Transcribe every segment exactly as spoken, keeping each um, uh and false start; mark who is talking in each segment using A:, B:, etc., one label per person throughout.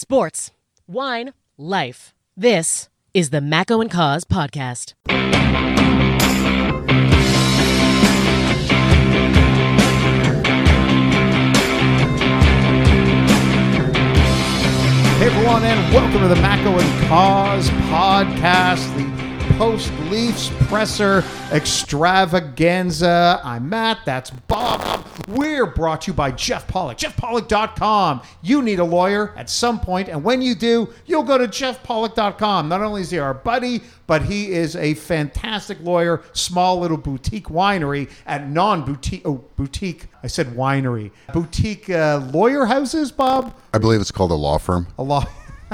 A: Sports, wine, life. This is the Macco and Cause podcast.
B: Hey everyone, and welcome to the Macco and Cause podcast, the post-Leafs presser extravaganza. I'm Matt, that's Bob. We're brought to you by Jeff Pollock, jeff pollock dot com. You need a lawyer at some point, and when you do, you'll go to jeff pollock dot com. Not only is he our buddy, but he is a fantastic lawyer, small little boutique winery at non-boutique, oh, boutique, I said winery, boutique uh, lawyer houses, Bob?
C: I believe it's called a law firm.
B: A law,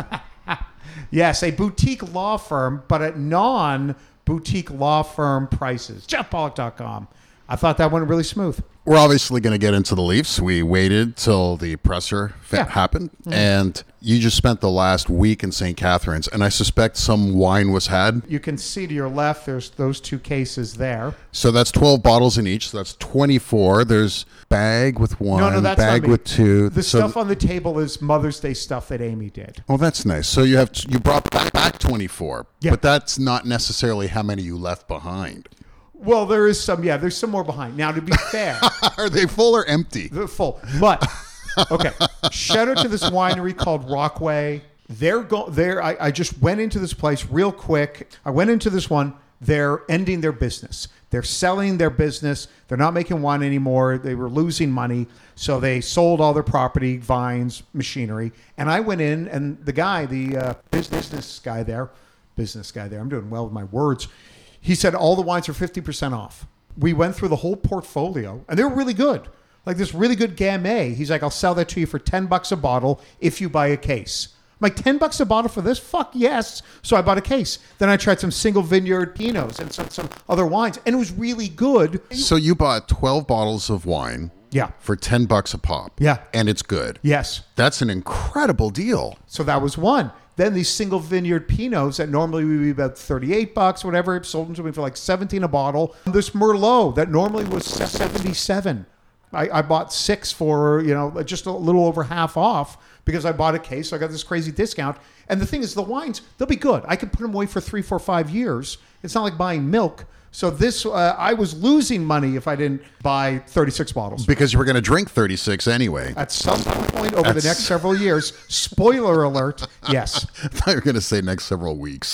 B: yes, a boutique law firm, but at non-boutique law firm prices. jeff pollock dot com. I thought that went really smooth.
C: We're obviously going to get into the Leafs. We waited till the presser fa-
B: Yeah.
C: happened,
B: Mm-hmm.
C: and you just spent the last week in Saint Catharines, and I suspect some wine was had.
B: You can see to your left, there's those two cases there.
C: So that's twelve bottles in each, so that's twenty-four. There's bag with one,
B: No, no, that's
C: bag
B: not me.
C: with two.
B: The
C: So-
B: stuff on the table is Mother's Day stuff that Amy did.
C: Oh, that's nice. So you have you brought back, back twenty-four,
B: Yeah.
C: but that's not necessarily how many you left behind.
B: Well, there is some, yeah, there's some more behind. Now, to be fair,
C: Are they full or empty?
B: they're full. But, okay, shout out to this winery called Rockway. They're go. They're. I, I just went into this place real quick. I went into this one. They're ending their business. They're selling their business. They're not making wine anymore. They were losing money. So they sold all their property, vines, machinery. And I went in, and the guy, the uh, business guy there, business guy there, I'm doing well with my words. He said all the wines are fifty percent off. We went through the whole portfolio, and they were really good. Like this really good Gamay. He's like, I'll sell that to you for ten bucks a bottle if you buy a case. I'm like, ten bucks a bottle for this? Fuck yes. So I bought a case. Then I tried some single vineyard Pinots and some, some other wines, and it was really good.
C: So you bought twelve bottles of wine.
B: Yeah.
C: For ten bucks a pop.
B: Yeah.
C: And it's good.
B: Yes.
C: That's an incredible deal.
B: So that was one. Then these single vineyard Pinots that normally would be about thirty-eight bucks, whatever, sold them to me for like seventeen a bottle. This Merlot that normally was seventy-seven. I, I bought six for, you know, just a little over half off because I bought a case. So I got this crazy discount. And the thing is, the wines, they'll be good. I could put them away for three, four, five years. It's not like buying milk. So this, uh, I was losing money if I didn't buy thirty-six bottles.
C: Because you were going to drink thirty-six anyway.
B: At some point over
C: That's-
B: the next several years, spoiler alert, yes.
C: I thought you were going to say next several weeks.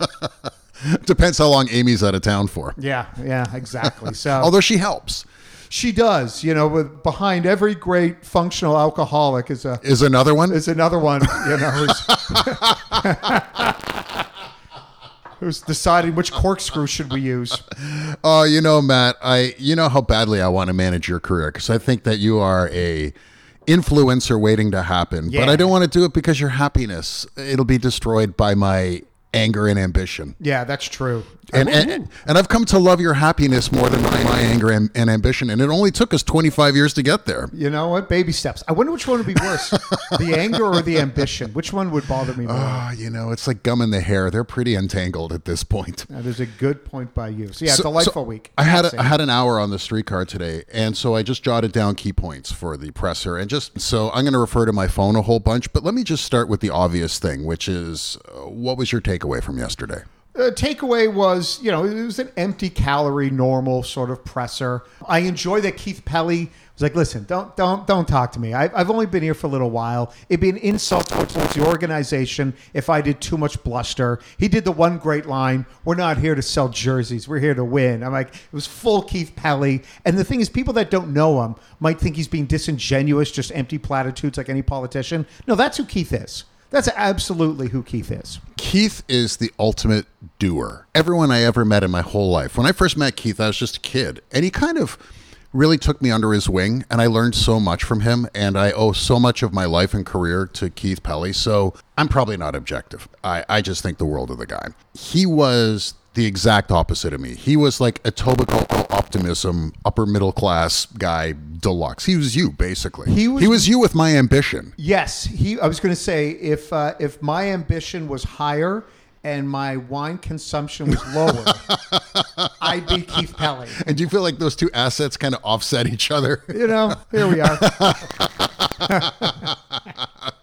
C: Depends how long Amy's out of town for.
B: Yeah, yeah, exactly. So
C: Although she helps.
B: she does, you know, with behind every great functional alcoholic is a
C: Is another one?
B: is another one, you know, who's, who's deciding which corkscrew should we use.
C: Oh, you know, Matt, I you know how badly I want to manage your career because I think that you are a influencer waiting to happen.
B: Yeah.
C: But I don't want to do it because your happiness, it'll be destroyed by my anger and ambition.
B: Yeah, that's true.
C: And, and and I've come to love your happiness more than my, my anger and, and ambition. And it only took us twenty-five years to get there.
B: You know what? Baby steps. I wonder which one would be worse, the anger or the ambition. Which one would bother me more?
C: Oh, you know, it's like gum in the hair. They're pretty entangled at this point.
B: That is a good point by you. So yeah,
C: So-
B: delightful
C: so
B: week.
C: I had
B: That's
C: a, I had an hour on the streetcar today, and so I just jotted down key points for the presser. And just so I'm going to refer to my phone a whole bunch, but let me just start with the obvious thing, which is uh, what was your takeaway from yesterday?
B: Uh, takeaway was, you know, it was an empty calorie, normal sort of presser. I enjoy that Keith Pelly was like, listen, don't don't don't talk to me. I, I've only been here for a little while. It'd be an insult towards the organization if I did too much bluster. He did the one great line, we're not here to sell jerseys. We're here to win. I'm like, it was full Keith Pelly. And the thing is, people that don't know him might think he's being disingenuous, just empty platitudes like any politician. No, that's who Keith is. That's absolutely who Keith is.
C: Keith is the ultimate doer. Everyone I ever met in my whole life. When I first met Keith, I was just a kid. And he kind of really took me under his wing. And I learned so much from him. And I owe so much of my life and career to Keith Pelly. So I'm probably not objective. I, I just think the world of the guy. He was the exact opposite of me. He was like a Etobicoke optimism, upper middle class guy deluxe. He was you, basically.
B: He was-
C: he was you with my ambition.
B: Yes, he. I was going to say if uh, if my ambition was higher and my wine consumption was lower, I'd be Keith Pelly.
C: And do you feel like those two assets kind of offset each other?
B: You know, here we are.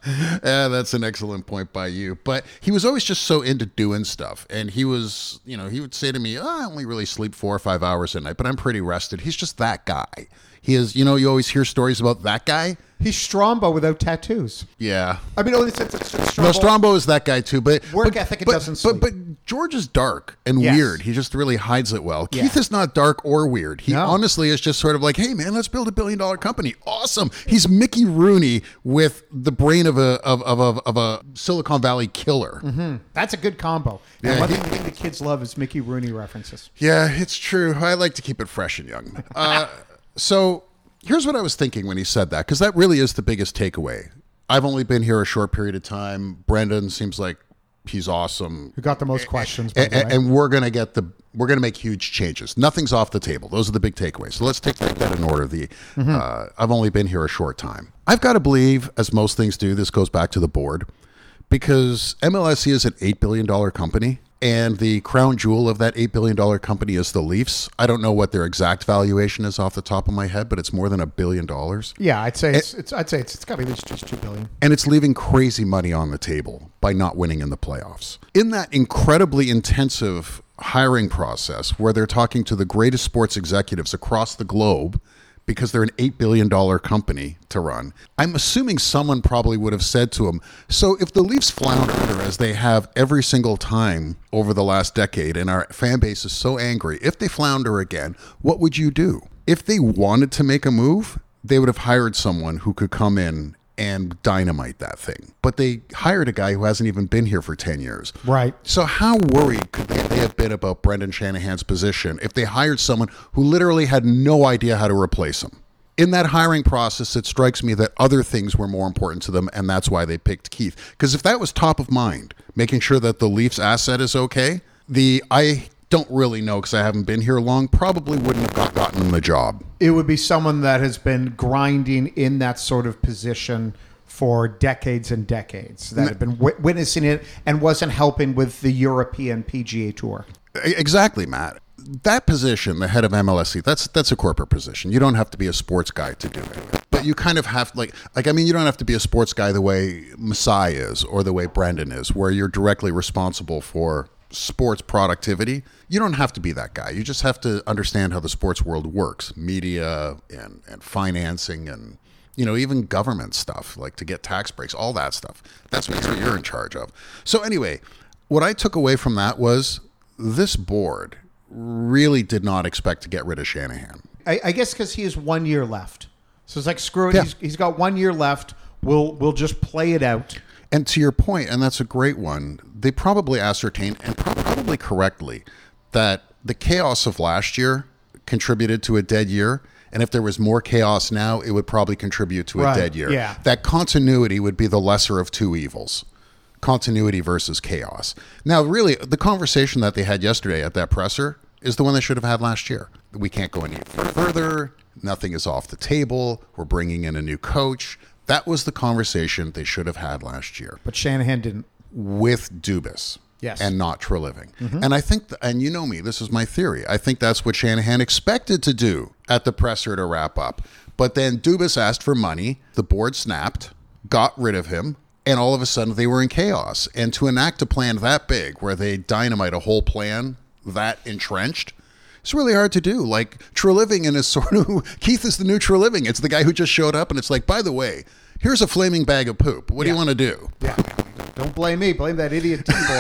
C: Yeah, that's an excellent point by you. But he was always just so into doing stuff. And he was, you know, he would say to me, oh, I only really sleep four or five hours a night, but I'm pretty rested. He's just that guy. He is, you know, you always hear stories about that guy.
B: He's Strombo without tattoos.
C: Yeah.
B: I mean, only since it's Strombo.
C: No, Strombo is that guy too, but
B: Work
C: but,
B: ethic, it
C: but,
B: doesn't
C: but,
B: sleep.
C: but George is dark and
B: Yes.
C: weird. He just really hides it well.
B: Yeah.
C: Keith is not dark or weird. He
B: No.
C: honestly is just sort of like, hey man, let's build a billion dollar company. Awesome. He's Mickey Rooney with the brain of a of of of, of a Silicon Valley killer.
B: Mm-hmm. That's a good combo. And
C: Yeah,
B: one
C: he-
B: thing the kids love is Mickey Rooney references.
C: Yeah, it's true. I like to keep it fresh and young. Uh, so here's what I was thinking when he said that, because that really is the biggest takeaway. I've only been here a short period of time. Brendan seems like he's awesome.
B: Who got the most questions, by
C: And,
B: the way.
C: and we're gonna get the we're gonna make huge changes. Nothing's off the table. Those are the big takeaways. So let's take that in order. The uh, I've only been here a short time. I've got to believe, as most things do, this goes back to the board, because M L S E is an eight billion dollar company, and the crown jewel of that eight billion dollar company is the Leafs. I don't know what their exact valuation is off the top of my head, but it's more than a billion dollars.
B: yeah, I'd say it's, it's I'd say it's, it's got to be at least just two billion.
C: And it's leaving crazy money on the table by not winning in the playoffs. In that incredibly intensive hiring process where they're talking to the greatest sports executives across the globe because they're an eight billion dollar company to run, I'm assuming someone probably would have said to him, so if the Leafs flounder as they have every single time over the last decade and our fan base is so angry, if they flounder again, what would you do? If they wanted to make a move, they would have hired someone who could come in and dynamite that thing. But they hired a guy who hasn't even been here for ten years.
B: Right.
C: So how worried could they, they have been about Brendan Shanahan's position if they hired someone who literally had no idea how to replace him? In that hiring process, it strikes me that other things were more important to them, and that's why they picked Keith. Because if that was top of mind, making sure that the Leafs asset is okay, the I don't really know because I haven't been here long, probably wouldn't have got, gotten them the job.
B: It would be someone that has been grinding in that sort of position for decades and decades, that had been w- witnessing it and wasn't helping with the European P G A Tour.
C: Exactly, Matt. That position, the head of M L S E, that's that's a corporate position. You don't have to be a sports guy to do it. But you kind of have, like, like I mean, you don't have to be a sports guy the way Masai is or the way Brendan is, where you're directly responsible for sports productivity. You don't have to be that guy. You just have to understand how the sports world works, media and, and financing and, you know, even government stuff, like to get tax breaks, all that stuff. That's what you're in charge of. So anyway, what I took away from that was this board really did not expect to get rid of Shanahan.
B: I, I guess because he has one year left. So it's like, screw it.
C: Yeah.
B: He's, he's got one year left. We'll we'll just play it out.
C: And to your point, and that's a great one, they probably ascertained, and probably correctly, that the chaos of last year contributed to a dead year. And if there was more chaos now, it would probably contribute to a
B: Right,
C: dead year.
B: yeah.
C: That continuity would be the lesser of two evils. Continuity versus chaos. Now, really, the conversation that they had yesterday at that presser is the one they should have had last year. We can't go any further. Nothing is off the table. We're bringing in a new coach. That was the conversation they should have had last year
B: But Shanahan didn't.
C: with Dubas.
B: Yes.
C: And not Treliving. And I think, th- and you know me, this is my theory. I think that's what Shanahan expected to do at the presser to wrap up. But then Dubas asked for money. The board snapped, got rid of him, and all of a sudden they were in chaos. And to enact a plan that big, where they dynamite a whole plan that entrenched, it's really hard to do. Like, Treliving is sort of, Keith is the new Treliving. It's the guy who just showed up, and it's like, by the way, here's a flaming bag of poop. What do you
B: Yeah.
C: want to do?
B: Yeah. Don't blame me. Blame that idiot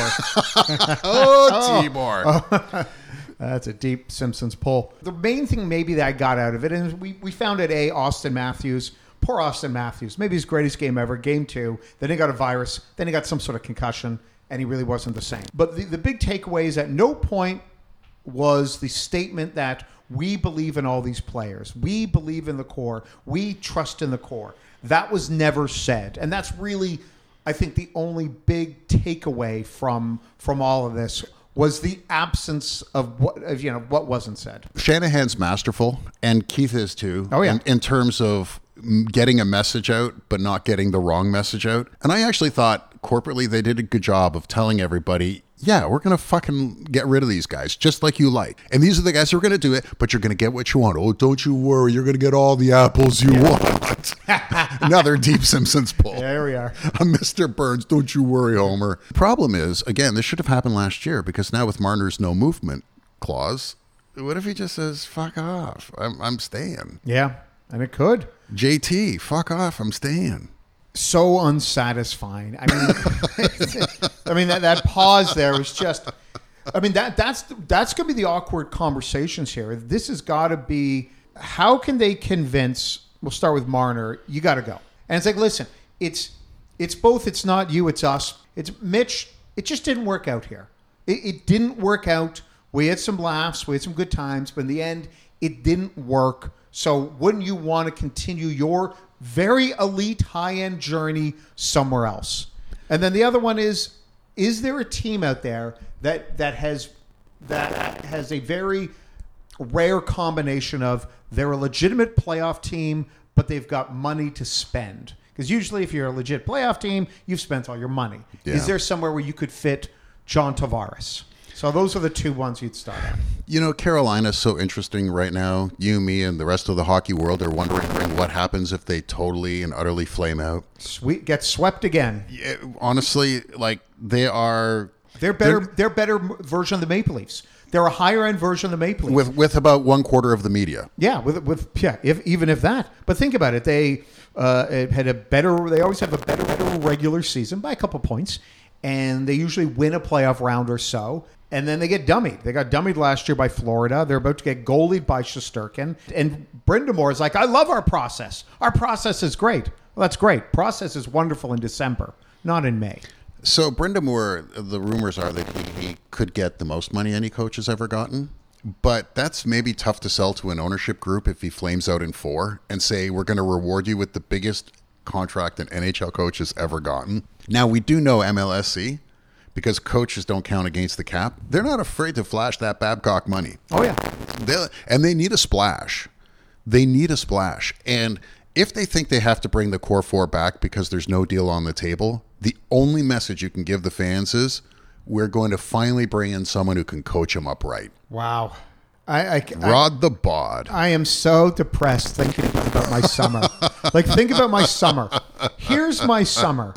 B: Tibor.
C: Oh, Tibor.
B: That's a deep Simpsons pull. The main thing maybe that I got out of it, and we, we found it, A, Austin Matthews. Poor Austin Matthews. Maybe his greatest game ever, game two. Then he got a virus. Then he got some sort of concussion, and he really wasn't the same. But the, the big takeaway is at no point was the statement that we believe in all these players. We believe in the core. We trust in the core. That was never said. And that's really, I think, the only big takeaway from from all of this was the absence of what of, you know what wasn't said.
C: Shanahan's masterful, and Keith is too.
B: Oh, yeah.
C: In, in terms of mm, getting a message out, but not getting the wrong message out. And I actually thought corporately they did a good job of telling everybody, yeah, we're going to fucking get rid of these guys just like you like. And these are the guys who are going to do it, but you're going to get what you want. Oh, don't you worry. You're going to get all the apples you yeah. want. Another deep Simpsons pull.
B: Yeah, there we are.
C: Mister Burns, don't you worry, Homer. Problem is, again, this should have happened last year because now with Marner's no movement clause, what if he just says, fuck off, I'm, I'm staying.
B: Yeah, and it could.
C: J T, fuck off, I'm staying.
B: So unsatisfying. I mean, I mean that, that pause there was just. I mean that that's that's going to be the awkward conversations here. This has got to be. How can they convince? We'll start with Marner. You got to go. And it's like, listen, it's it's both. It's not you. It's us. It's Mitch. It just didn't work out here. It, it didn't work out. We had some laughs. We had some good times, but in the end, it didn't work. So wouldn't you want to continue your very elite high-end journey somewhere else? And then the other one is, is there a team out there that that has that has a very rare combination of they're a legitimate playoff team, but they've got money to spend? Because usually if you're a legit playoff team, you've spent all your money. Yeah. Is there somewhere where you could fit John Tavares? So those are the two ones you'd start at.
C: You know, Carolina's so interesting right now. You, me, and the rest of the hockey world are wondering what happens if they totally and utterly flame out.
B: Sweet, get swept again.
C: Yeah, honestly, like they are.
B: They're better. They're, they're better version of the Maple Leafs. They're a higher end version of the Maple Leafs
C: with with about one quarter of the media.
B: Yeah, with with yeah, if, even if that. But think about it. They uh, had a better. They always have a better, better regular season by a couple points, and they usually win a playoff round or so. And then they get dummied. They got dummied last year by Florida. They're about to get goalied by Shesterkin. And Brind'Amour is like, I love our process. Our process is great. Well, that's great. Process is wonderful in December, not in May.
C: So Brind'Amour, the rumors are that he, he could get the most money any coach has ever gotten. But that's maybe tough to sell to an ownership group if he flames out in four and say, we're going to reward you with the biggest contract an N H L coach has ever gotten. Now, we do know M L S C. Because coaches don't count against the cap, they're not afraid to flash that Babcock money.
B: Oh, yeah.
C: They'll, and they need a splash. They need a splash. And if they think they have to bring the core four back because there's no deal on the table, the only message you can give the fans is we're going to finally bring in someone who can coach them up right.
B: Wow. I, I,
C: Rod
B: I,
C: the bod.
B: I am so depressed thinking about my summer. Like, think about my summer. Here's my summer.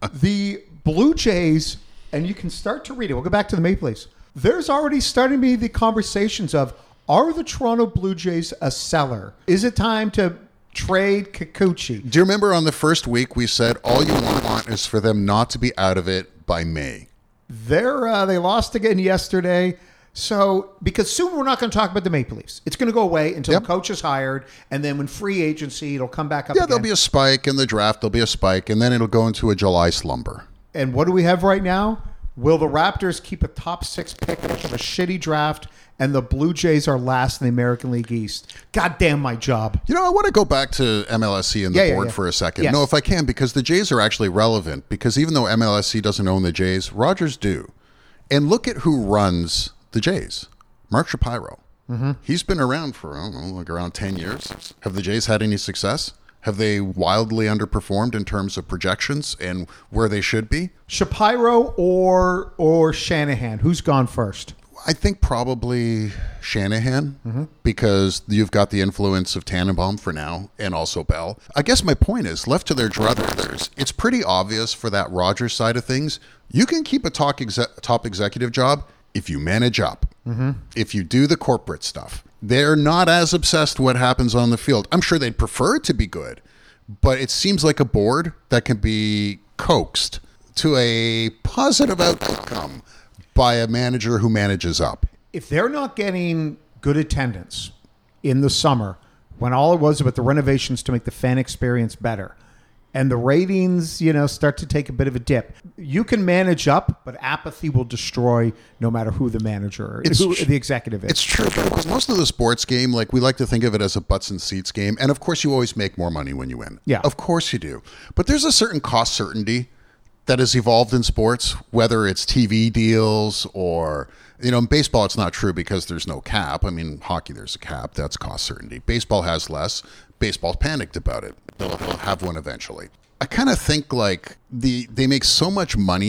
B: The Blue Jays... And you can start to read it. We'll go back to the Maple Leafs. There's already starting to be the conversations of, are the Toronto Blue Jays a seller? Is it time to trade Kikuchi?
C: Do you remember on the first week we said all you want is for them not to be out of it by May?
B: They're, uh, they lost again yesterday. So, because soon we're not going to talk about the Maple Leafs. It's going to go away until yep. the coach is hired, and then when free agency, it'll come back up
C: Yeah,
B: again.
C: There'll be a spike in the draft. There'll be a spike, and then it'll go into a July slumber.
B: And what do we have right now? Will the Raptors keep a top six pick of a shitty draft, and the Blue Jays are last in the American League East? God damn my job.
C: You know, I want to go back to M L S C and the
B: yeah,
C: board
B: yeah, yeah.
C: for a second.
B: Yes.
C: No, if I can, because the Jays are actually relevant. Because even though M L S C doesn't own the Jays, Rogers do. And look at who runs the Jays. Mark Shapiro. Mm-hmm. He's been around for, I don't know, like around ten years. Have the Jays had any success? Have they wildly underperformed in terms of projections and where they should be?
B: Shapiro or or Shanahan? Who's gone first?
C: I think probably Shanahan, mm-hmm. because you've got the influence of Tannenbaum for now and also Bell. I guess my point is, left to their druthers, it's pretty obvious for that Rogers side of things, you can keep a top, exec- top executive job if you manage up, mm-hmm. if you do the corporate stuff. They're not as obsessed with what happens on the field. I'm sure they'd prefer it to be good, but it seems like a board that can be coaxed to a positive outcome by a manager who manages up.
B: If they're not getting good attendance in the summer, when all it was about the renovations to make the fan experience better, and the ratings, you know, start to take a bit of a dip, you can manage up, but apathy will destroy no matter who the manager,
C: it's
B: who
C: tr-
B: the executive is.
C: It's true, because most of the sports game, like we like to think of it as a butts and seats game, and of course you always make more money when you win.
B: Yeah,
C: of course you do. But there's a certain cost certainty that has evolved in sports, whether it's T V deals or, you know, in baseball it's not true because there's no cap. I mean, hockey there's a cap, that's cost certainty. Baseball has less. Baseball's panicked about it. They'll, they'll have one eventually. I kind of think like the they make so much money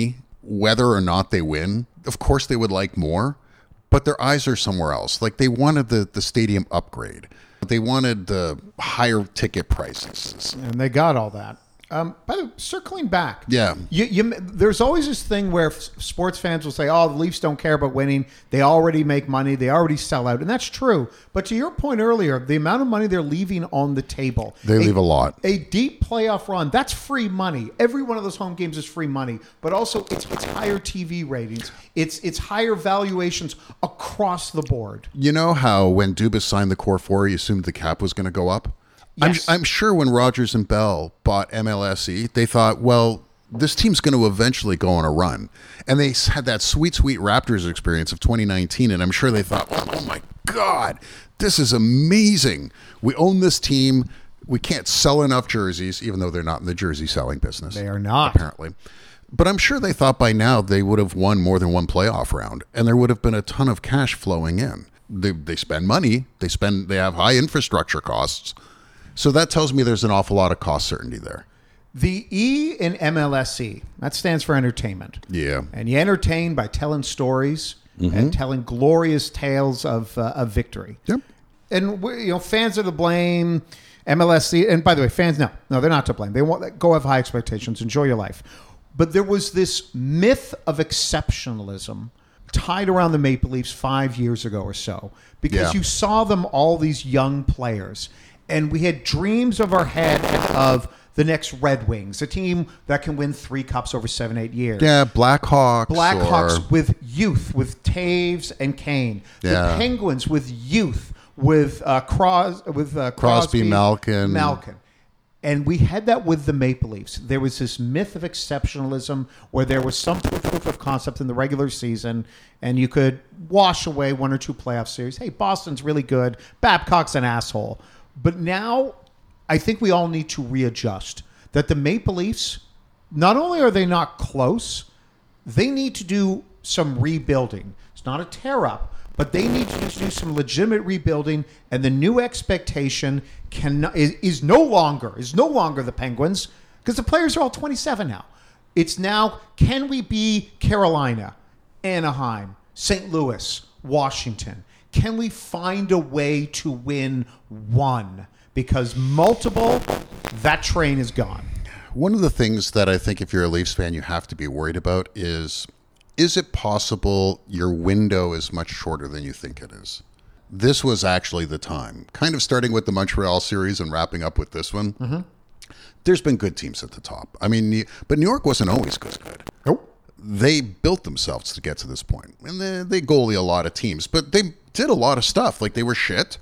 C: whether or not they win, of course they would like more, but their eyes are somewhere else. Like they wanted the, the stadium upgrade. They wanted the higher ticket prices.
B: And they got all that. Um, by the way, circling back,
C: Yeah.
B: you, you, there's always this thing where f- sports fans will say, "Oh, the Leafs don't care about winning. They already make money. They already sell out," and that's true. But to your point earlier, the amount of money they're leaving on the table,
C: They leave a lot.
B: A deep playoff run, that's free money. Every one of those home games is free money, but also it's it's higher T V ratings. It's it's higher valuations across the board.
C: You know how when Dubas signed the Core Four, he assumed the cap was going to go up?
B: Yes.
C: I'm, I'm sure when Rogers and Bell bought M L S E, they thought, well, this team's going to eventually go on a run. And they had that sweet, sweet Raptors experience of twenty nineteen, and I'm sure they thought, oh, oh my God, this is amazing. We own this team. We can't sell enough jerseys, even though they're not in the jersey selling business.
B: They are not.
C: Apparently. But I'm sure they thought by now they would have won more than one playoff round, and there would have been a ton of cash flowing in. They, they spend money. They spend. They have high infrastructure costs. So that tells me there's an awful lot of cost certainty there.
B: The E in M L S E, that stands for entertainment.
C: Yeah.
B: And you entertain by telling stories
C: Mm-hmm.
B: and telling glorious tales of uh, of victory.
C: Yep.
B: And we, you know, fans are to blame. M L S E, and by the way, fans, no, no, they're not to blame. They want go have high expectations, enjoy your life. But there was this myth of exceptionalism tied around the Maple Leafs five years ago or so, because
C: Yeah.
B: you saw them, all these young players, and we had dreams of our head of the next Red Wings, a team that can win three cups over seven, eight years.
C: Yeah, Blackhawks.
B: Blackhawks
C: or-
B: with youth, with Taves and Kane. The
C: Yeah.
B: Penguins with youth, with uh, Cros- with uh,
C: Crosby,
B: Crosby,
C: Malkin.
B: Malkin. And we had that with the Maple Leafs. There was this myth of exceptionalism where there was some proof of concept in the regular season, and you could wash away one or two playoff series. Hey, Boston's really good. Babcock's an asshole. But now I think we all need to readjust that the Maple Leafs, not only are they not close, they need to do some rebuilding. It's not a tear up, but they need to do some legitimate rebuilding, and the new expectation can is, is no longer is no longer the Penguins, because the players are all twenty-seven now. It's now, can we be Carolina, Anaheim, Saint Louis, Washington? Can we find a way to win one? Because multiple, that train is gone.
C: One of the things that I think if you're a Leafs fan you have to be worried about is, is it possible your window is much shorter than you think it is? This was actually the time. Kind of starting with the Montreal series and wrapping up with this one. Mm-hmm. There's been good teams at the top. I mean, but New York wasn't always good.
B: Nope.
C: They built themselves to get to this point. And they, they goalie a lot of teams, but they did a lot of stuff. Like they were shit.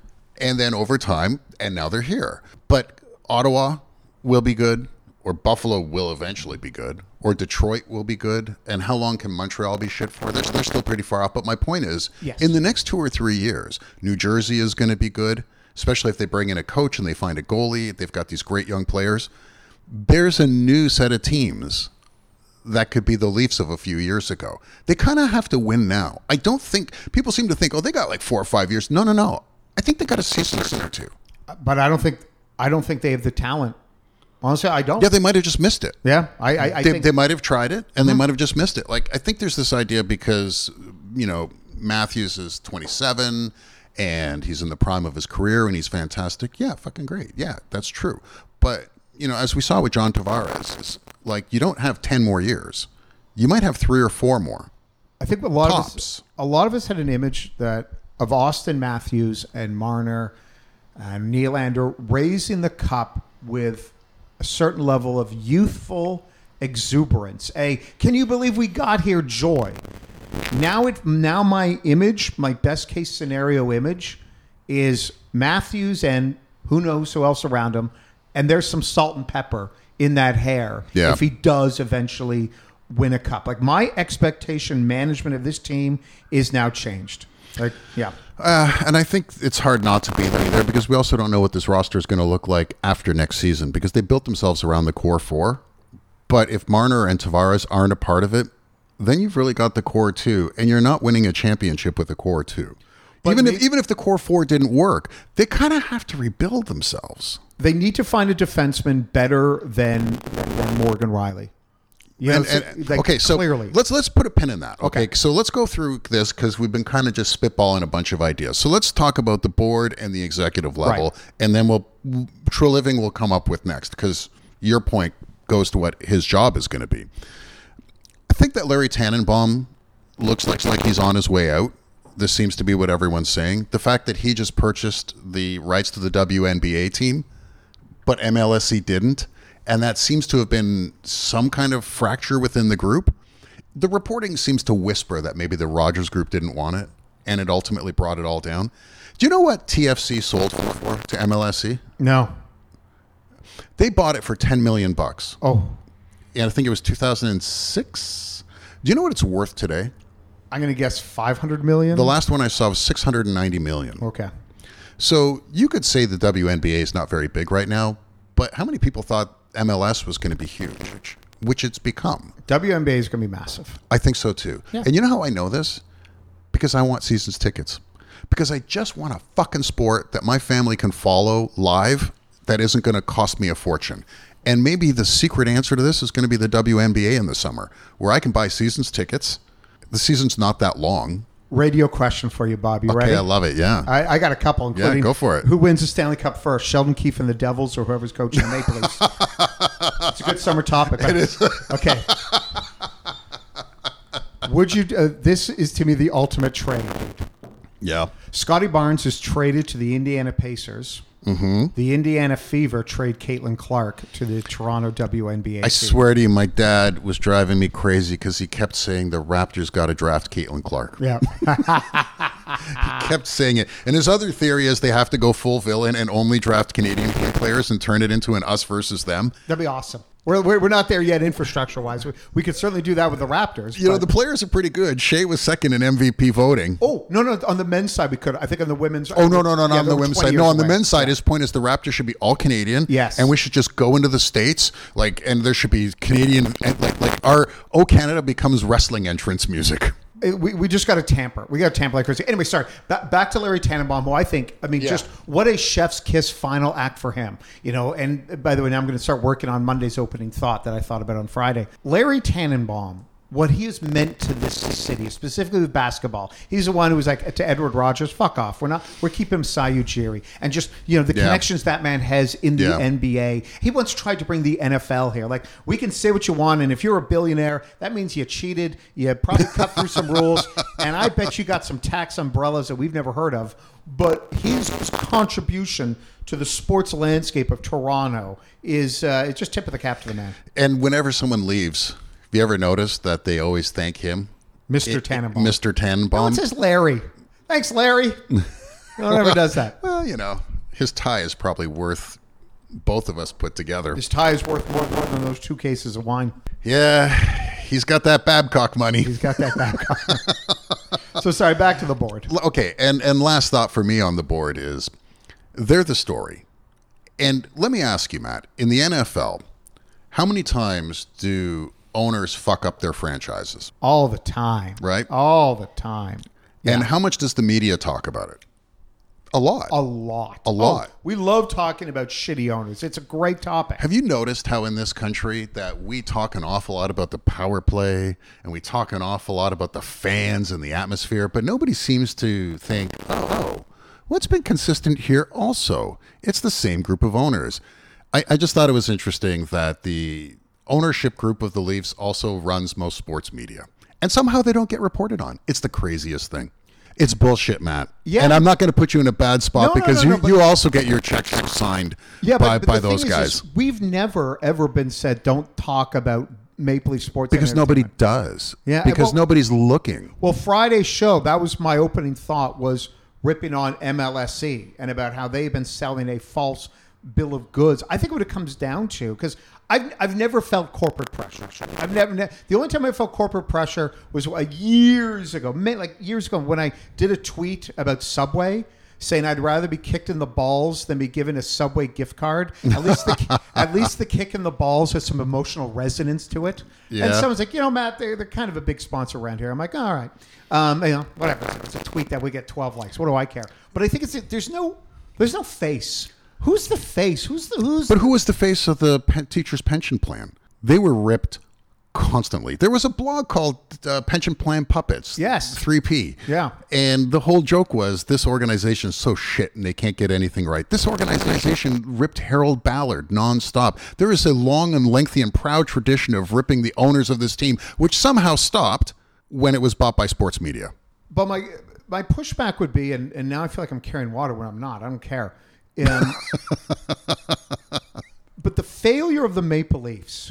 C: And then over time, and now they're here. But Ottawa will be good, or Buffalo will eventually be good, or Detroit will be good. And how long can Montreal be shit for? They're, they're still pretty far off. But my point is,
B: Yes.
C: in the next two or three years, New Jersey is going to be good, especially if they bring in a coach and they find a goalie. They've got these great young players. There's a new set of teams that could be the Leafs of a few years ago. They kind of have to win now. I don't think, people seem to think, oh, they got like four or five years. No, no, no. I think they got a season or two.
B: But I don't think I don't think they have the talent. Honestly, I don't.
C: Yeah, they might have just missed it.
B: Yeah, I, I, I
C: they,
B: think
C: they might have tried it, and they might have just missed it. Like, I think there's this idea because, you know, Matthews is twenty-seven, and he's in the prime of his career, and he's fantastic. Yeah, fucking great. Yeah, that's true. But, you know, as we saw with John Tavares, it's like, you don't have ten more years. You might have three or four more.
B: I think a lot of
C: Tops.
B: us, a lot of us had an image that of Austin Matthews and Marner and Nylander raising the cup with a certain level of youthful exuberance. A can you believe we got here joy. Now it now my image, my best case scenario image, is Matthews and who knows who else around him, and there's some salt and pepper in that hair
C: Yeah.
B: if he does eventually win a cup. Like, my expectation management of this team is now changed. Like, yeah.
C: Uh, and I think it's hard not to be there either because we also don't know what this roster is going to look like after next season because they built themselves around the core four. But if Marner and Tavares aren't a part of it, then you've really got the core two, and you're not winning a championship with the core two.
B: But
C: even if
B: they-
C: even if the core four didn't work, they kind of have to rebuild themselves.
B: They need to find a defenseman better than, than Morgan Riley. You know,
C: And-
B: so,
C: and-
B: like,
C: okay, so
B: clearly.
C: let's let's put a pin in that. Okay,
B: Okay.
C: so let's go through this because we've been kind of just spitballing a bunch of ideas. So let's talk about the board and the executive level,
B: Right.
C: and then we'll True Living will come up with next because your point goes to what his job is going to be. I think that Larry Tannenbaum looks like like he's on his way out. This seems to be what everyone's saying. The fact that he just purchased the rights to the W N B A team, but M L S C didn't, and that seems to have been some kind of fracture within the group. The reporting seems to whisper that maybe the Rogers Group didn't want it, and it ultimately brought it all down. Do you know what T F C sold for, for to M L S C?
B: No.
C: They bought it for ten million bucks,
B: Oh,
C: and I think it was two thousand six. Do you know what it's worth today?
B: I'm going to guess five hundred million.
C: The last one I saw was six hundred ninety million.
B: Okay.
C: So you could say the W N B A is not very big right now, but how many people thought M L S was going to be huge, which it's become?
B: W N B A is going to be massive.
C: I think so too.
B: Yeah.
C: And you know how I know this? Because I want seasons tickets. Because I just want a fucking sport that my family can follow live that isn't going to cost me a fortune. And maybe the secret answer to this is going to be the W N B A in the summer, where I can buy seasons tickets. The season's not that long.
B: Radio question for you, Bob. You
C: Okay,
B: ready?
C: I love it. Yeah.
B: I, I got a couple, including
C: go for it.
B: Who wins the Stanley Cup first, Sheldon Keefe and the Devils, or whoever's coaching the Maple Leafs? It's a good summer topic. It is. Okay. Would you? Uh, this is to me the ultimate trade.
C: Yeah.
B: Scotty Barnes is traded to the Indiana Pacers. Mm-hmm. The Indiana Fever trade Caitlin Clark to the Toronto W N B A.
C: I swear to you, my dad was driving me crazy because he kept saying the Raptors got to draft Caitlin Clark.
B: Yeah.
C: He kept saying it. And his other theory is they have to go full villain and only draft Canadian players and turn it into an us versus them.
B: That'd be awesome. We're, we're, we're not there yet infrastructure wise. We, we could certainly do that with the Raptors.
C: You know,
B: but-
C: the players are pretty good. Shea was second in M V P voting.
B: Oh, no, no. On the men's side, we could. I think on the women's.
C: Oh, no, no, no, not
B: Yeah,
C: on the
B: they're
C: women's
B: twenty
C: side. No,
B: years
C: on the
B: away.
C: men's side,
B: Yeah.
C: his point is the Raptors should be all Canadian.
B: Yes.
C: And we should just go into the States, like, and there should be Canadian, and like, like our Oh Canada becomes wrestling entrance music.
B: It- We, we just got to tamper. We got to tamper like crazy. Anyway, sorry. Back, back to Larry Tannenbaum, who I think, I mean,
C: Yeah.
B: just what a chef's kiss final act for him. You know, and by the way, now I'm going to start working on Monday's opening thought that I thought about on Friday. Larry Tannenbaum, what he has meant to this city, specifically with basketball. He's the one who was like to Edward Rogers, fuck off. We're not, we're keeping Sayu Ujiri. And just, you know, the
C: Yeah.
B: connections that man has in the
C: Yeah.
B: N B A. He once tried to bring the N F L here. Like, we can say what you want, and if you're a billionaire, that means you cheated, you probably cut through some rules, and I bet you got some tax umbrellas that we've never heard of. But his contribution to the sports landscape of Toronto is uh, it's just tip of the cap to the man.
C: And whenever someone leaves, have you ever noticed that they always thank him?
B: Mister
C: It-
B: Tannenbaum.
C: Mister Tannenbaum.
B: It says Larry. Thanks, Larry. No one ever does that.
C: Well, you know, his tie is probably worth both of us put together.
B: His tie is worth more, more than those two cases of wine.
C: Yeah, he's got that Babcock money.
B: He's got that back. So sorry, back to the board.
C: L- Okay, and and last thought for me on the board is they're the story. And let me ask you, Matt, in the N F L, how many times do owners fuck up their franchises?
B: All the time.
C: Right.
B: All the time.
C: And how much does the media talk about it? A lot.
B: A lot.
C: A lot.
B: Oh, we love talking about shitty owners. It's a great topic.
C: Have you noticed how in this country that we talk an awful lot about the power play and we talk an awful lot about the fans and the atmosphere, but nobody seems to think, oh, what's been consistent here also? It's the same group of owners. I, I just thought it was interesting that the ownership group of the Leafs also runs most sports media. And somehow they don't get reported on. It's the craziest thing. It's bullshit, Matt.
B: Yeah.
C: And I'm not going to put you in a bad spot
B: No, no,
C: because
B: no, no,
C: you,
B: but-
C: you also get your checks signed
B: Yeah,
C: by,
B: but, but
C: by
B: the
C: those
B: thing is,
C: guys.
B: is we've never, ever been said, don't talk about Maple Leaf sports.
C: Because
B: and
C: nobody
B: entertainment.
C: does.
B: Yeah,
C: Because
B: well-
C: nobody's looking.
B: Well, Friday's show, that was my opening thought, was ripping on M L S C and about how they've been selling a false bill of goods. I think what it comes down to, because I've, I've never felt corporate pressure. I've never, ne- the only time I felt corporate pressure was uh, years ago, ma- like years ago, when I did a tweet about Subway saying I'd rather be kicked in the balls than be given a Subway gift card. At least the, at least the kick in the balls has some emotional resonance to it. And
C: Yeah.
B: someone's like, you know, Matt, they're, they're kind of a big sponsor around here. I'm like, all right. Um, you know, whatever. It's a tweet that we get twelve likes. What do I care? But I think it's there's no there's no face. Who's the face? Who's the who's
C: But who was the face of the pe- teacher's pension plan? They were ripped constantly. There was a blog called uh, Pension Plan Puppets.
B: Yes.
C: three P.
B: Yeah.
C: And the whole joke was this organization is so shit and they can't get anything right. This organization ripped Harold Ballard nonstop. There is a long and lengthy and proud tradition of ripping the owners of this team, which somehow stopped when it was bought by sports media.
B: But my my pushback would be, and, and now I feel like I'm carrying water when I'm not. I don't care. Um, but the failure of the Maple Leafs,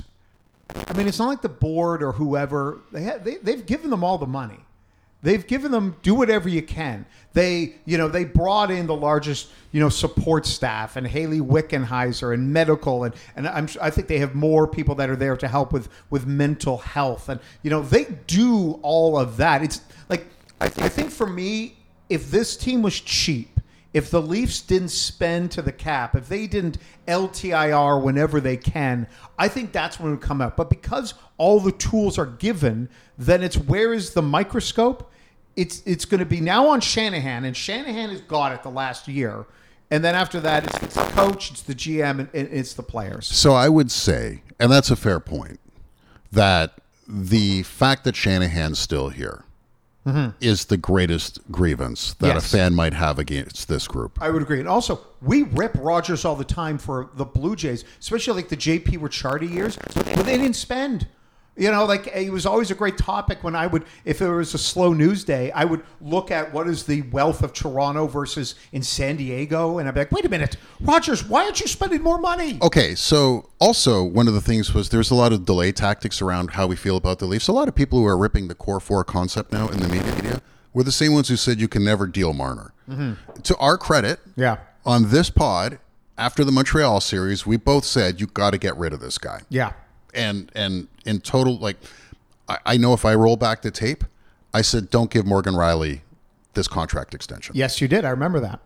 B: I mean, it's not like the board or whoever, they ha- they, they've given them all the money. They've given them, do whatever you can. They, you know, they brought in the largest, you know, support staff and Haley Wickenheiser and medical. And, and I'm, I think they have more people that are there to help with, with mental health. And, you know, they do all of that. It's like, I, th- I think for me, if this team was cheap, if the Leafs didn't spend to the cap, if they didn't L T I R whenever they can, I think that's when it would come out. But because all the tools are given, then it's where is the microscope? It's it's going to be now on Shanahan, and Shanahan has got it the last year. And then after that, it's, it's the coach, it's the G M, and, and it's the players.
C: So I would say, and that's a fair point, that the fact that Shanahan's still here mm-hmm. is the greatest grievance that
B: Yes.
C: a fan might have against this group.
B: I would agree. And also, we rip Rogers all the time for the Blue Jays, especially like the J P Ricciardi years, but they didn't spend. You know, like it was always a great topic when I would, if it was a slow news day, I would look at what is the wealth of Toronto versus in San Diego. And I'd be like, wait a minute, Rogers, why aren't you spending more money?
C: Okay, so also one of the things was there's a lot of delay tactics around how we feel about the Leafs. A lot of people who are ripping the core four concept now in the media were the same ones who said you can never deal Marner. Mm-hmm. To our credit,
B: Yeah.
C: on this pod, after the Montreal series, we both said you got to get rid of this guy.
B: Yeah.
C: And and in total, like, I, I know if I roll back the tape, I said don't give Morgan Riley this contract extension.
B: Yes, you did. I remember that.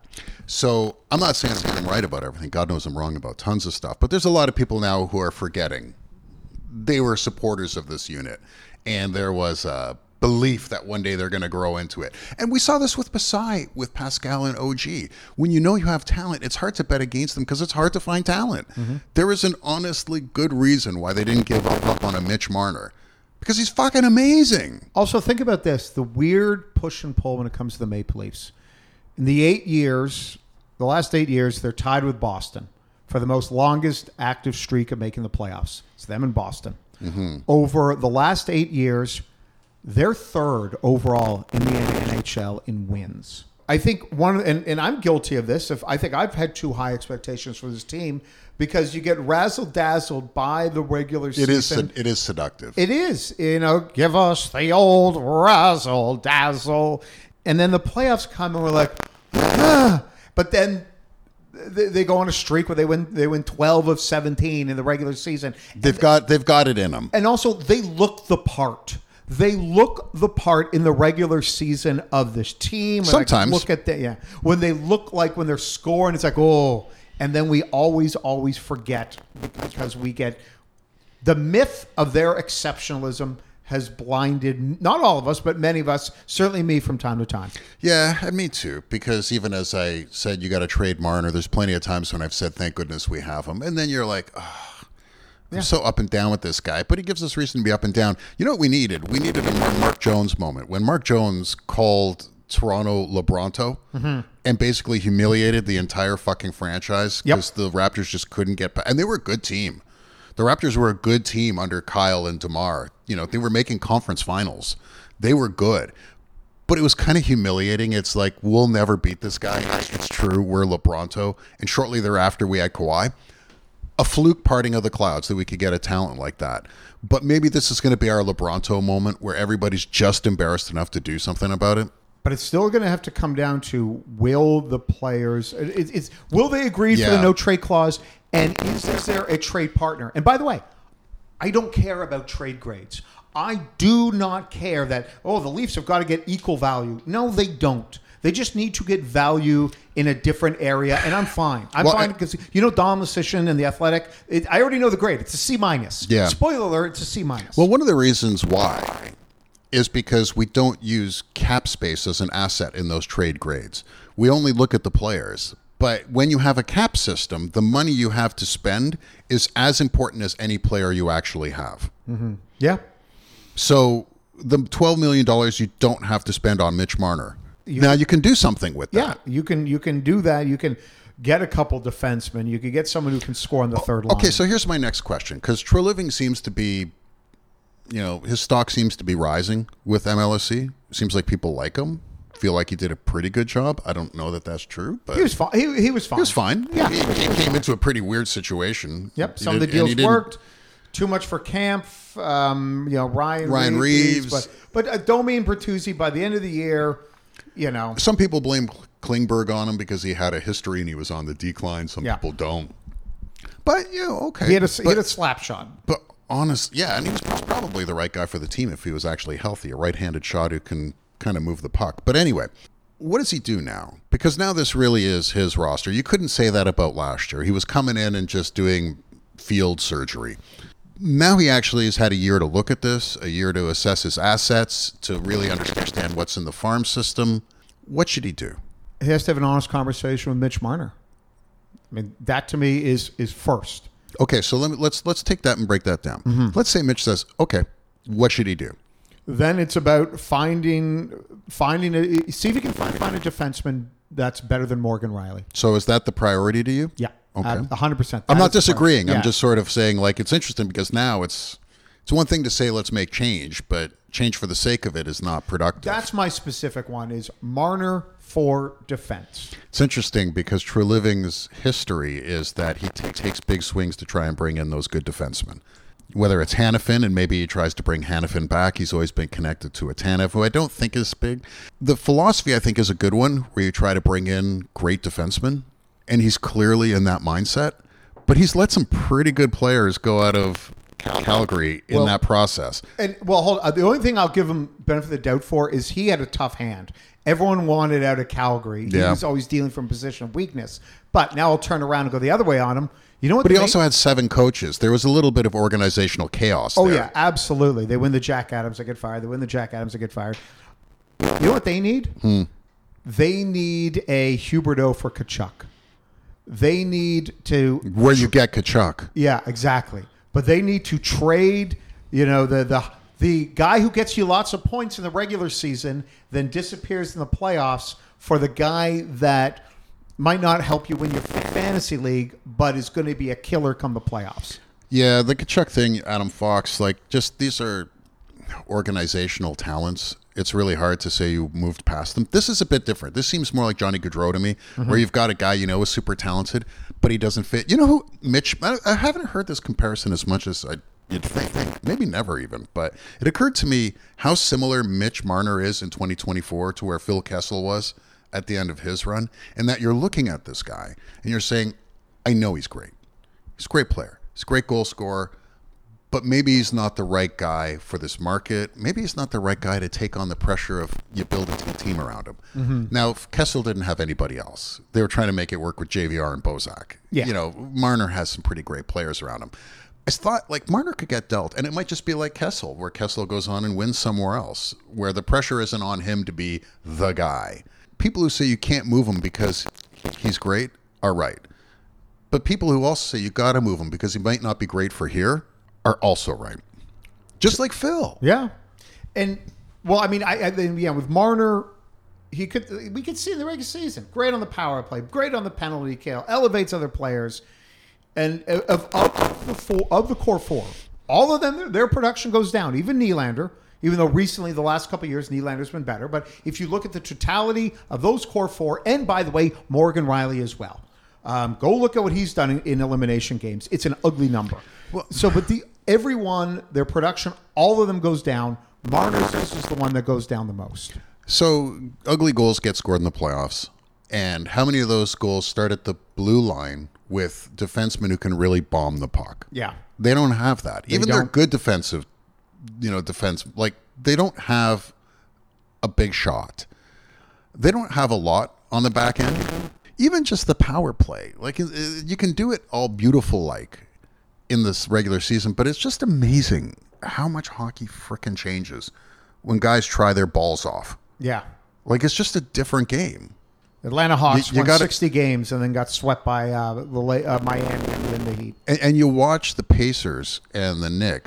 C: So I'm not saying I'm right about everything. God knows I'm wrong about tons of stuff. But there's a lot of people now who are forgetting they were supporters of this unit. And there was a belief that one day they're going to grow into it. And we saw this with Pasai, with Pascal and O G. When you know you have talent, it's hard to bet against them because it's hard to find talent. Mm-hmm. There is an honestly good reason why they didn't give up on a Mitch Marner. Because he's fucking amazing.
B: Also, think about this. The weird push and pull when it comes to the Maple Leafs. In the eight years, the last eight years, they're tied with Boston for the most longest active streak of making the playoffs. It's them and Boston. Mm-hmm. Over the last eight years, they're third overall in the N H L in wins. I think one, and, and I'm guilty of this. If I think I've had too high expectations for this team because you get razzle dazzled by the regular
C: It
B: season.
C: is it is seductive.
B: It is, you know, give us the old razzle dazzle, and then the playoffs come and we're like, ah. But then they, they go on a streak where they win. They win twelve of seventeen in the regular season.
C: They've got they've got it in them.
B: And also, they look the part. They look the part in the regular season of this team. When
C: Sometimes.
B: I look at that, yeah. When they look like when they're scoring, it's like, oh. And then we always, always forget because we get the myth of their exceptionalism has blinded not all of us, but many of us, certainly me from time to time.
C: Yeah, and me too. Because even as I said, you got to trade Marner. There's plenty of times when I've said, thank goodness we have him. And then you're like, oh. I'm yeah. so up and down with this guy, but he gives us reason to be up and down. You know what we needed? We needed a Mark Jones moment. When Mark Jones called Toronto LeBronto mm-hmm. and basically humiliated the entire fucking franchise because yep. the Raptors just couldn't get past. And they were a good team. The Raptors were a good team under Kyle and DeMar. You know, they were making conference finals. They were good. But it was kind of humiliating. It's like, we'll never beat this guy. It's true. We're LeBronto. And shortly thereafter, we had Kawhi. A fluke parting of the clouds that we could get a talent like that. But maybe this is going to be our LeBronto moment where everybody's just embarrassed enough to do something about it.
B: But it's still going to have to come down to will the players, it, it's, will they agree
C: yeah.
B: for the no trade clause? And is, is there a trade partner? And by the way, I don't care about trade grades. I do not care that, oh, the Leafs have got to get equal value. No, they don't. They just need to get value in a different area, and I'm fine. I'm
C: well,
B: fine because, you know, Dom Lucian and The Athletic, it, I already know the grade. It's a C minus.
C: Yeah.
B: Spoiler alert, it's a C minus.
C: Well, one of the reasons why is because we don't use cap space as an asset in those trade grades. We only look at the players. But when you have a cap system, the money you have to spend is as important as any player you actually have.
B: Mm-hmm. Yeah.
C: So the twelve million dollars you don't have to spend on Mitch Marner. You, now you can do something with
B: yeah,
C: that.
B: you can you can do that. You can get a couple defensemen. You can get someone who can score on the third line.
C: Okay, so here's my next question, because Treliving seems to be, you know, his stock seems to be rising with M L S C. Seems like people like him. Feel like he did a pretty good job. I don't know that that's true, but
B: he was fine. He, he was fine.
C: He was fine.
B: Yeah,
C: he, he came into a pretty weird situation.
B: Yep,
C: He
B: some
C: did,
B: of the deals
C: and he
B: worked. Too much for Camp. Um, you know, Ryan
C: Ryan
B: Reeves,
C: Reeves.
B: but but uh, Domi and Bertuzzi by the end of the year, you know,
C: Some people blame Klingberg on him because he had a history and he was on the decline. Some
B: Yeah.
C: people don't. But yeah, okay.
B: he had a
C: but,
B: he had a slap shot.
C: but honest, yeah, and he was probably the right guy for the team if he was actually healthy, a right-handed shot who can kind of move the puck. But anyway, what does he do now? Because now this really is his roster. You couldn't say that about last year. He was coming in and just doing field surgery. Now he actually has had a year to look at this, a year to assess his assets, to really understand what's in the farm system. What should he do?
B: He has to have an honest conversation with Mitch Marner. I mean, that to me is is first.
C: Okay, so let me, let's let's take that and break that down.
B: Mm-hmm.
C: Let's say Mitch says, "Okay, what should he do?"
B: Then it's about finding finding a see if you can find find a defenseman that's better than Morgan Riley.
C: So is that the priority to you?
B: Yeah,
C: Okay.
B: a hundred percent.
C: I'm
B: That
C: not
B: is the
C: disagreeing.
B: priority.
C: I'm
B: Yeah.
C: just sort of saying, like, it's interesting because now it's it's one thing to say let's make change, but change for the sake of it is not productive.
B: That's my specific one. Is Marner for defense?
C: It's interesting because Treliving's history is that he t- takes big swings to try and bring in those good defensemen. Whether it's Hannafin, and maybe he tries to bring Hannafin back. He's always been connected to a Tanev, who I don't think is big. The philosophy, I think, is a good one, where you try to bring in great defensemen, and he's clearly in that mindset. But he's let some pretty good players go out of Calgary in
B: Well-
C: that process.
B: And well, hold on. The only thing I'll give him benefit of the doubt for is he had a tough hand. Everyone wanted out of Calgary. He
C: Yeah.
B: was always dealing from a position of weakness. But now I'll turn around and go the other way on him. You know what?
C: But he
B: the
C: also
B: main-
C: had seven coaches. There was a little bit of organizational chaos
B: Oh
C: there.
B: yeah, absolutely. They win the Jack Adams, they get fired. They win the Jack Adams, they get fired. You know what they need?
C: Hmm.
B: They need a Huberdeau for Kachuk. They need to
C: Where you get Kachuk.
B: Yeah, exactly. But they need to trade, you know, the the the guy who gets you lots of points in the regular season, then disappears in the playoffs for the guy that might not help you win your fantasy league, but is going to be a killer come the playoffs.
C: Yeah, the Kachuk thing, Adam Fox, like, just these are organizational talents. It's really hard to say you moved past them. This is a bit different. This seems more like Johnny Gaudreau to me,
B: Mm-hmm.
C: where you've got a guy you know is super talented, but he doesn't fit. You know who, Mitch, I, I haven't heard this comparison as much as I, you'd think, maybe never even, but it occurred to me how similar Mitch Marner is in twenty twenty-four to where Phil Kessel was at the end of his run, and that you're looking at this guy and you're saying, I know he's great. He's a great player. He's a great goal scorer. But maybe he's not the right guy for this market. Maybe he's not the right guy to take on the pressure of you build a team around him.
B: Mm-hmm.
C: Now, if Kessel didn't have anybody else. They were trying to make it work with J V R and Bozak.
B: Yeah.
C: You know, Marner has some pretty great players around him. I thought, like, Marner could get dealt, and it might just be like Kessel, where Kessel goes on and wins somewhere else, where the pressure isn't on him to be the guy. People who say you can't move him because he's great are right. But people who also say you got to move him because he might not be great for here are also right. Just like Phil.
B: Yeah, and well, I mean, I, I think yeah, with Marner, he could we could see in the regular season, great on the power play, great on the penalty kill, elevates other players, and of, of, of the four, of the core four, all of them, their, their production goes down. Even Nylander, even though recently the last couple of years Nylander's been better, but if you look at the totality of those core four, and by the way, Morgan Riley as well. Um, go look at what he's done in, in elimination games. It's an ugly number. Well, so, but the everyone, their production, all of them goes down. Marner's is the one that goes down the most.
C: So ugly goals get scored in the playoffs. And how many of those goals start at the blue line with defensemen who can really bomb the puck?
B: Yeah.
C: They don't have that. Even their
B: don't.
C: good defensive, you know, defense, like, they don't have a big shot. They don't have a lot on the back end. Even just the power play. Like, uh, you can do it all beautiful, like, in this regular season, but it's just amazing how much hockey frickin' changes when guys try their balls off.
B: Yeah.
C: Like, it's just a different game.
B: Atlanta Hawks
C: You- you
B: won
C: gotta-
B: sixty games and then got swept by uh, the La- uh, Miami and then the Heat.
C: And, and you watch the Pacers and the Knicks,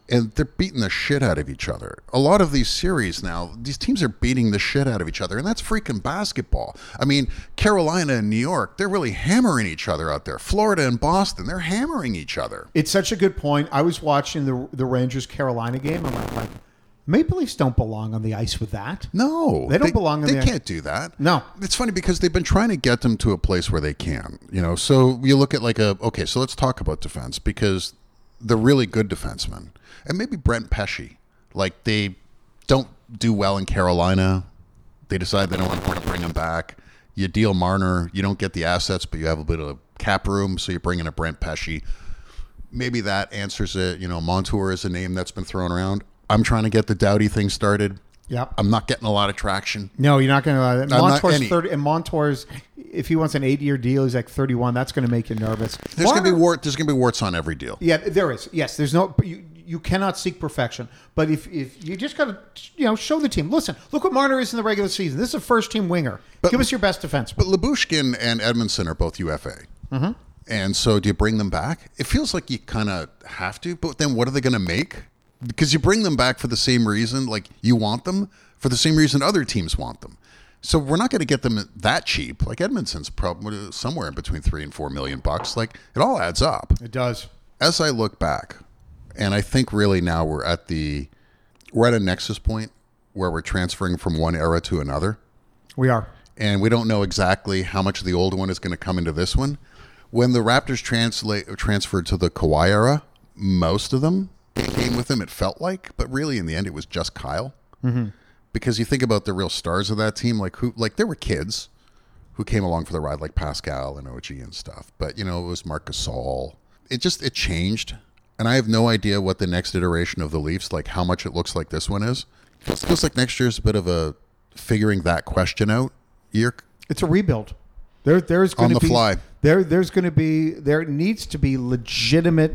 C: and they're beating the shit out of each other. A lot of these series now, these teams are beating the shit out of each other, and that's freaking basketball. I mean, Carolina and New York, they're really hammering each other out there. Florida and Boston, they're hammering each other.
B: It's such a good point. I was watching the the Rangers Carolina game. I'm like, Maple Leafs don't belong on the ice with that.
C: No,
B: They don't belong in
C: They
B: the-
C: can't do that.
B: No.
C: It's funny because they've been trying to get them to a place where they can. You know, so you look at like a okay. So let's talk about defense because the really good defensemen and maybe Brent Pesce, like they don't do well in Carolina. They decide they don't want to bring him back. You deal Marner, you don't get the assets, but you have a bit of cap room, so you bring in a Brent Pesce. Maybe that answers it. You know, Montour is a name that's been thrown around. I'm trying to get the Doughty thing started.
B: Yep.
C: I'm not getting a lot of traction.
B: No, you're not going to.
C: not
B: Montour's
C: any.
B: thirty, and Montour's, if he wants an eight-year deal, he's like thirty-one. That's going to make you nervous.
C: There's going to be
B: Marner-
C: wart. There's going to be warts on every deal.
B: Yeah, there is. Yes, there's no. You, you cannot seek perfection, but if if you just got to, you know, show the team. Listen, look what Marner is in the regular season. This is a first-team winger.
C: But-
B: Give us your best defenseman.
C: But Lyubushkin and Edmondson are both U F A. Mm-hmm. And so do you bring them back? It feels like you kind of have to, but then what are they going to make? Because you bring them back for the same reason, like you want them, for the same reason other teams want them. So we're not going to get them that cheap. Like Edmondson's probably somewhere in between three and four million bucks. Like it all adds up.
B: It does.
C: As I look back, and I think really now we're at the we're at a nexus point where we're transferring from one era to another.
B: We are.
C: And we don't know exactly how much of the old one is going to come into this one. When the Raptors translate transferred to the Kawhi era, most of them came with him, it felt like, but really in the end it was just Kyle. Mm-hmm. Because you think about the real stars of that team, like who, like there were kids who came along for the ride, like Pascal and O G and stuff. But you know, it was Marc Gasol. It just it changed, and I have no idea what the next iteration of the Leafs, like how much it looks like this one is. It feels like next year's a bit of a figuring that question out year.
B: It's a rebuild. There, there's going
C: On
B: to
C: the
B: be
C: fly.
B: There, there's going to be there needs to be legitimate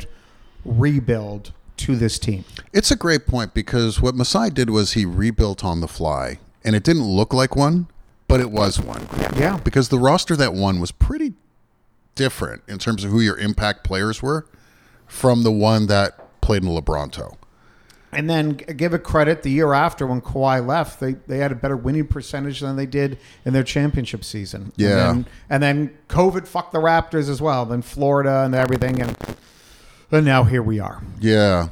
B: rebuild to this team.
C: It's a great point because what Masai did was he rebuilt on the fly, and it didn't look like one, but it was one.
B: Yeah.
C: Because the roster that won was pretty different in terms of who your impact players were from the one that played in LeBronto.
B: And then give it credit, the year after when Kawhi left, they, they had a better winning percentage than they did in their championship season.
C: Yeah.
B: And then, and then COVID fucked the Raptors as well, then Florida and everything. And, and now here we are.
C: Yeah.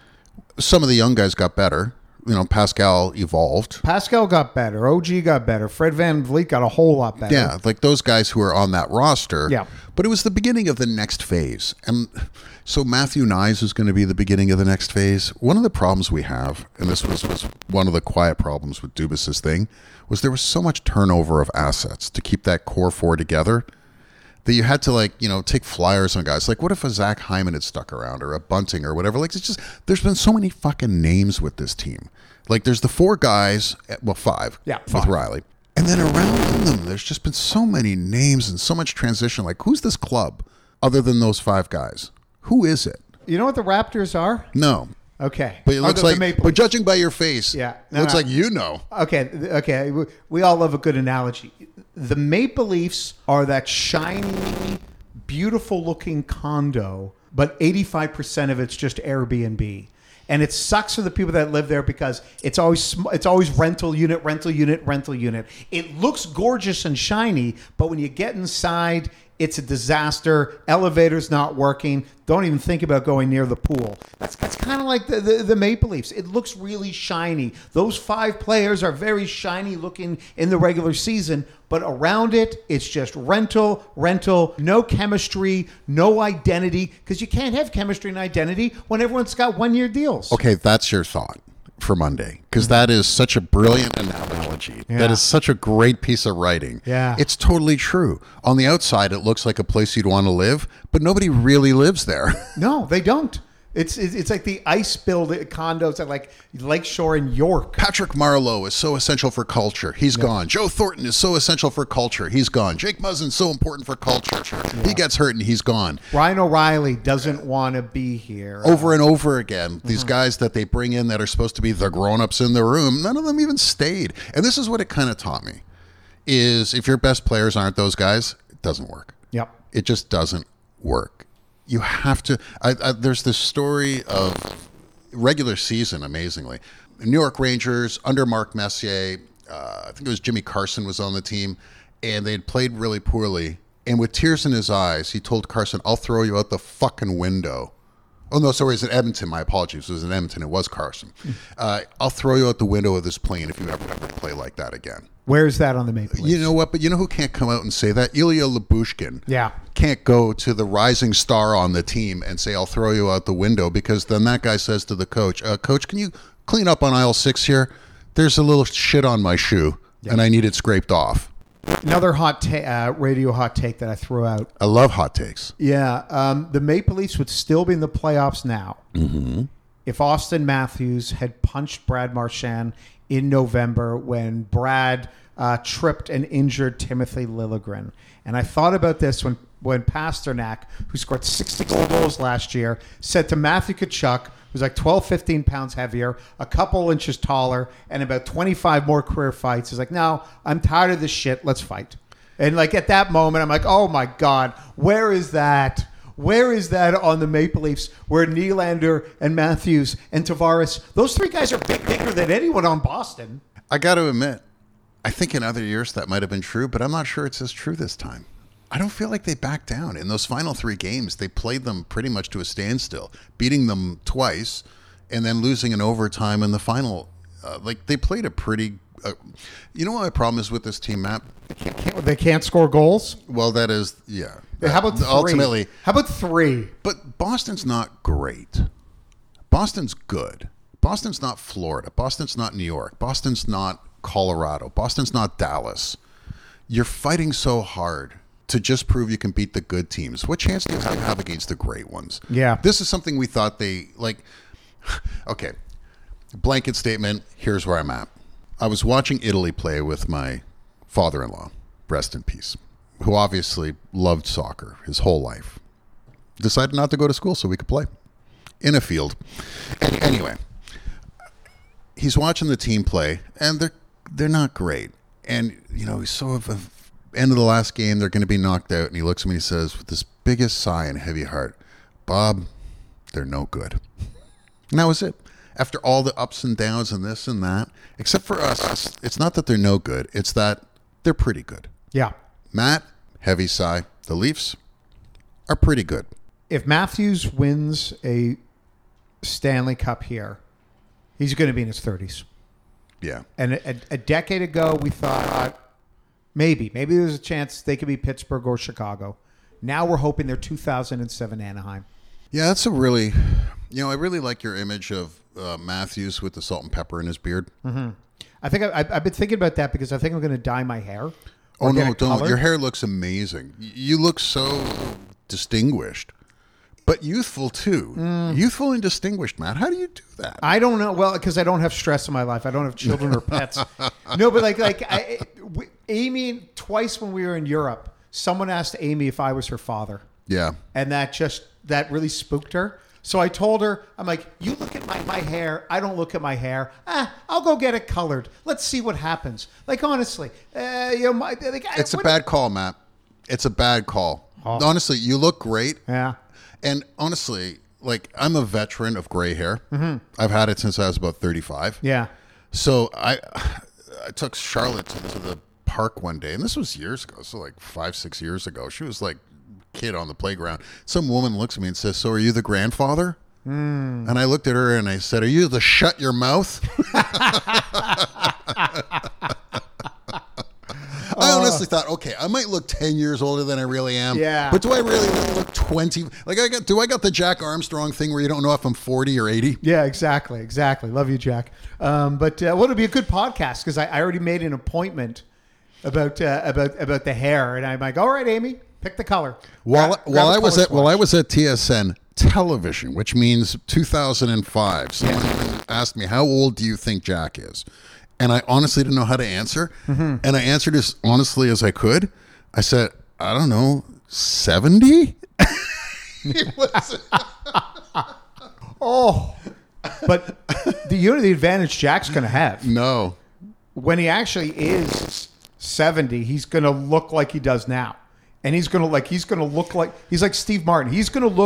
C: Some of the young guys got better. You know, Pascal evolved.
B: Pascal got better. O G got better. Fred VanVleet got a whole lot better.
C: Yeah, like those guys who are on that roster.
B: Yeah.
C: But it was the beginning of the next phase. And so Matthew Nyes is going to be the beginning of the next phase. One of the problems we have, and this was, was one of the quiet problems with Dubas's thing, was there was so much turnover of assets to keep that core four together that you had to, like, you know, take flyers on guys. Like, what if a Zach Hyman had stuck around or a Bunting or whatever? Like, it's just, there's been so many fucking names with this team. Like, there's the four guys, well, five,
B: Yeah,
C: with
B: five.
C: Riley. And then around them, there's just been so many names and so much transition. Like, who's this club other than those five guys? Who is it?
B: You know what the Raptors are?
C: No.
B: Okay.
C: But it
B: Oh,
C: looks
B: the- the
C: like,
B: Maple
C: but
B: Leafs.
C: judging by your face,
B: Yeah.
C: it
B: No,
C: looks
B: no.
C: like you know.
B: Okay, th- okay. we- We all love a good analogy. The Maple Leafs are that shiny, beautiful-looking condo, but eighty-five percent of it's just Airbnb. And it sucks for the people that live there because it's always sm- it's always rental unit, rental unit, rental unit. It looks gorgeous and shiny, but when you get inside, it's a disaster. Elevator's not working. Don't even think about going near the pool. That's that's kind of like the, the, the Maple Leafs. It looks really shiny. Those five players are very shiny looking in the regular season, but around it, it's just rental, rental, no chemistry, no identity, because you can't have chemistry and identity when everyone's got one-year deals.
C: Okay, that's your thought for Monday, because that is such a brilliant analogy.
B: Yeah.
C: That is such a great piece of writing.
B: Yeah.
C: It's totally true. On the outside, it looks like a place you'd want to live, but nobody really lives there.
B: No, they don't. It's it's it's like the ice build condos at like Lakeshore in York.
C: Patrick Marleau is so essential for culture. He's gone. Joe Thornton is so essential for culture. He's gone. Jake Muzzin's so important for culture. He gets hurt and he's gone.
B: Ryan O'Reilly doesn't want to be here.
C: Over and over again, these guys that they bring in that are supposed to be the grown-ups in the room, none of them even stayed. And this is what it kind of taught me, is if your best players aren't those guys, it doesn't work.
B: Yep.
C: It just doesn't work. You have to. I, I, there's this story of regular season, amazingly. New York Rangers, under Mark Messier, uh, I think it was Jimmy Carson was on the team, and they had played really poorly. And with tears in his eyes, he told Carson, I'll throw you out the fucking window. Oh, no, sorry, it was in Edmonton. My apologies. It was in Edmonton. It was Carson. Uh, I'll throw you out the window of this plane if you ever, ever play like that again.
B: Where's that on the Maple Leafs?
C: You know what? But you know who can't come out and say that? Ilya Lyubushkin.
B: Yeah.
C: Can't go to the rising star on the team and say, I'll throw you out the window, because then that guy says to the coach, uh, Coach, can you clean up on aisle six here? There's a little shit on my shoe, yeah. and I need it scraped off.
B: Another hot ta- uh, radio hot take that I threw out.
C: I love hot takes.
B: Yeah. Um, the Maple Leafs would still be in the playoffs now
C: Mm-hmm.
B: if Austin Matthews had punched Brad Marchand in November when Brad uh, tripped and injured Timothy Liljegren. And I thought about this when, when Pasternak, who scored sixty goals last year, said to Matthew Tkachuk, who's like twelve, fifteen pounds heavier, a couple inches taller, and about twenty-five more career fights. He's like, no, I'm tired of this shit. Let's fight. And like at that moment, I'm like, oh my God, where is that? Where is that on the Maple Leafs where Nylander and Matthews and Tavares, those three guys are big, bigger than anyone on Boston.
C: I got to admit, I think in other years that might have been true, but I'm not sure it's as true this time. I don't feel like they backed down. In those final three games, they played them pretty much to a standstill, beating them twice and then losing in overtime in the final. Uh, like, they played a pretty... Uh, you know what my problem is with this team, Matt?
B: They can't, they can't score goals?
C: Well, that is... Yeah.
B: How about three?
C: Ultimately...
B: How about three?
C: But Boston's not great. Boston's good. Boston's not Florida. Boston's not New York. Boston's not Colorado. Boston's not Dallas. You're fighting so hard to just prove you can beat the good teams. What chance do you have against the great ones?
B: Yeah.
C: This is something we thought they, like, okay, blanket statement, here's where I'm at. I was watching Italy play with my father-in-law, rest in peace, who obviously loved soccer his whole life. Decided not to go to school so we could play in a field. Any, anyway, he's watching the team play, and they're they're not great. And, you know, he's so of a end of the last game, they're going to be knocked out. And he looks at me and he says, with this biggest sigh and heavy heart, Bob, they're no good. And that was it. After all the ups and downs and this and that, except for us, it's not that they're no good. It's that they're pretty good.
B: Yeah.
C: Matt, heavy sigh. The Leafs are pretty good.
B: If Matthews wins a Stanley Cup here, he's going to be in his thirties.
C: Yeah.
B: And a, a decade ago, we thought maybe, maybe there's a chance they could be Pittsburgh or Chicago. Now we're hoping they're two thousand seven Anaheim.
C: Yeah, that's a really, you know, I really like your image of uh, Matthews with the salt and pepper in his beard.
B: Mm-hmm. I think I, I've been thinking about that because I think I'm going to dye my hair.
C: Oh, no, don't. Your hair looks amazing. You look so distinguished. But youthful, too. Mm. Youthful and distinguished, Matt. How do you do that?
B: I don't know. Well, because I don't have stress in my life. I don't have children or pets. No, but like, like I, we, Amy, twice when we were in Europe, someone asked Amy if I was her father.
C: Yeah.
B: And that just, that really spooked her. So I told her, I'm like, you look at my, my hair. I don't look at my hair. Ah, I'll go get it colored. Let's see what happens. Like, honestly, uh, you know, my, like,
C: it's
B: I,
C: a bad call, Matt. It's a bad call. Oh. Honestly, you look great.
B: Yeah.
C: And honestly, like, I'm a veteran of gray hair.
B: Mm-hmm.
C: I've had it since I was about thirty-five.
B: Yeah.
C: So I I took Charlotte to the, to the park one day, and this was years ago, so like five, six years ago. She was like a kid on the playground. Some woman looks at me and says, so are you the grandfather?
B: Mm.
C: And I looked at her and I said, are you the shut your mouth? I honestly thought, okay, I might look ten years older than I really am.
B: Yeah.
C: But do I really look twenty? Like, I got, do I got the Jack Armstrong thing where you don't know if I'm forty or eighty?
B: Yeah, exactly. Exactly. Love you, Jack. Um, but uh, well, it'll be a good podcast because I, I already made an appointment about uh, about about the hair, and I'm like, all right, Amy, pick the color.
C: While
B: Grab,
C: while
B: grab
C: I was
B: color
C: at while I
B: swatch.
C: was at T S N Television, which means two thousand five, someone
B: Yeah.
C: asked me, how old do you think Jack is? And I honestly didn't know how to answer. Mm-hmm. And I answered as honestly as I could. I said, I don't know, seventy?
B: Oh, but the you know the advantage Jack's going to have
C: No.
B: when he actually is seventy, he's going to look like he does now, and he's going to like he's going to look like he's like Steve Martin. He's going to look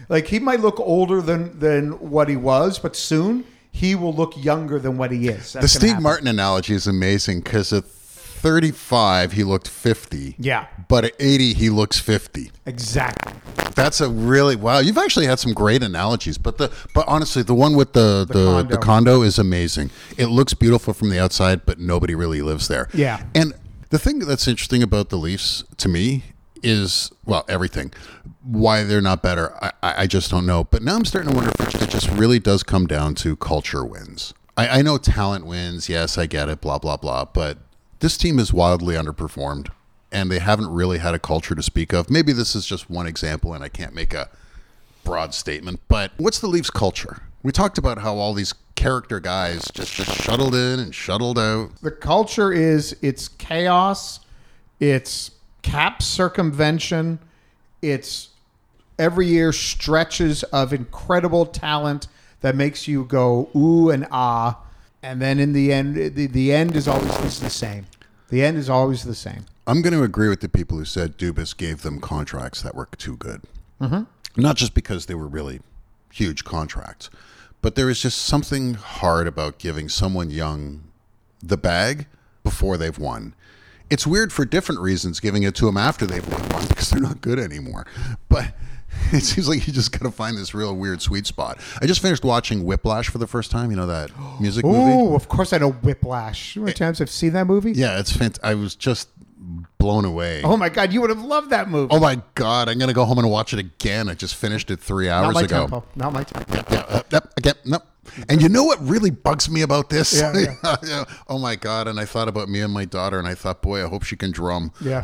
B: Like he might look older than than what he was, but soon he will look younger than what he is. That's
C: the Steve
B: happen.
C: Martin analogy is amazing because at thirty-five he looked fifty.
B: Yeah.
C: But at eighty he looks fifty.
B: Exactly.
C: That's a really wow. You've actually had some great analogies, but the but honestly, the one with the the, the, condo. the condo is amazing. It looks beautiful from the outside, but nobody really lives there.
B: Yeah.
C: And the thing that's interesting about the Leafs to me is, well, everything. Why they're not better, I, I just don't know. But now I'm starting to wonder if it just really does come down to culture wins. I, I know talent wins. Yes, I get it, blah, blah, blah. But this team is wildly underperformed, and they haven't really had a culture to speak of. Maybe this is just one example, and I can't make a broad statement. But what's the Leafs culture? We talked about how all these character guys just, just shuttled in and shuttled out.
B: The culture is it's chaos, it's cap circumvention, it's every year stretches of incredible talent that makes you go ooh and ah, and then in the end, the, the end is always is the same. The end is always the same.
C: I'm going to agree with the people who said Dubas gave them contracts that were too good.
B: Mm-hmm.
C: Not just because they were really huge contracts, but there is just something hard about giving someone young the bag before they've won. It's weird for different reasons giving it to them after they've won because they're not good anymore. But it seems like you just got to find this real weird sweet spot. I just finished watching Whiplash for the first time. You know that music movie?
B: Oh, of course I know Whiplash. How many times I've seen that movie?
C: Yeah, it's fantastic. I was just blown away.
B: Oh my God, you would have loved that movie.
C: Oh my God, I'm going to go home and watch it again. I just finished it three hours
B: Not my
C: ago.
B: tempo. Not my tempo.
C: Yeah, yeah, uh, yep, again, nope. And you know what really bugs me about this?
B: Yeah, yeah.
C: Yeah. Oh my God. And I thought about me and my daughter, and I thought, boy, I hope she can drum.
B: Yeah.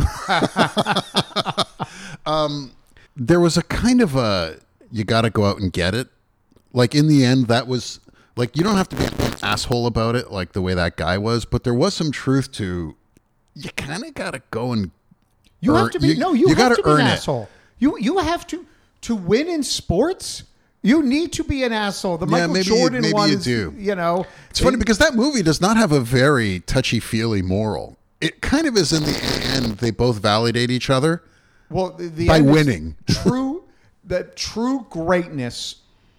C: um, there was a kind of a, you got to go out and get it. Like in the end, that was like, you don't have to be an asshole about it like the way that guy was, but there was some truth to, you kind of got to go and
B: You
C: earn,
B: have to be,
C: you,
B: no, you,
C: you
B: have
C: gotta
B: to be an
C: earn it.
B: asshole. You, you have to, to win in sports, you need to be an asshole. The
C: Yeah,
B: Michael
C: maybe you-
B: Jordan
C: maybe
B: one
C: you
B: is,
C: do.
B: you know.
C: It's funny
B: it-
C: because that movie does not have a very touchy-feely moral. It kind of is in the end, they both validate each other.
B: Well, the, the
C: by
B: end is
C: winning.
B: true, that true greatness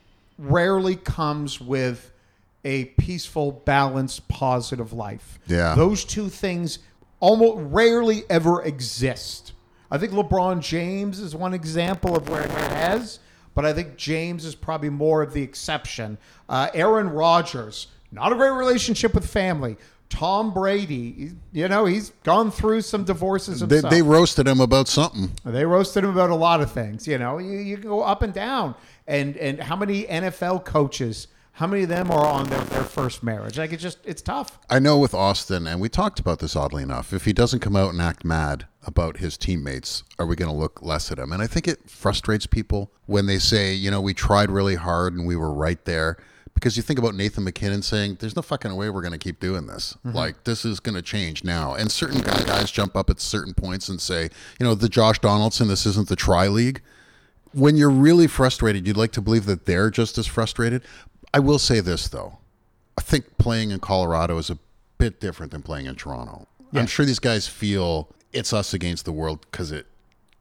B: rarely comes with a peaceful, balanced, positive life.
C: Yeah.
B: Those two things almost rarely ever exist. I think LeBron James is one example of where it has, but I think James is probably more of the exception. Uh, Aaron Rodgers, not a great relationship with family. Tom Brady, you know, he's gone through some divorces
C: They,
B: himself.
C: they roasted him about something.
B: They roasted him about a lot of things. You know, you, you can go up and down. And and how many N F L coaches, how many of them are on their, their first marriage? Like, it's just, it's tough.
C: I know with Austin, and we talked about this oddly enough, if he doesn't come out and act mad about his teammates, are we going to look less at him? And I think it frustrates people when they say, you know, we tried really hard and we were right there. Because you think about Nathan McKinnon saying, there's no fucking way we're going to keep doing this. Mm-hmm. Like, this is going to change now. And certain guys jump up at certain points and say, you know, the Josh Donaldson, this isn't the tri-league. When you're really frustrated, you'd like to believe that they're just as frustrated. I will say this, though. I think playing in Colorado is a bit different than playing in Toronto.
B: Yeah.
C: I'm sure these guys feel it's us against the world because it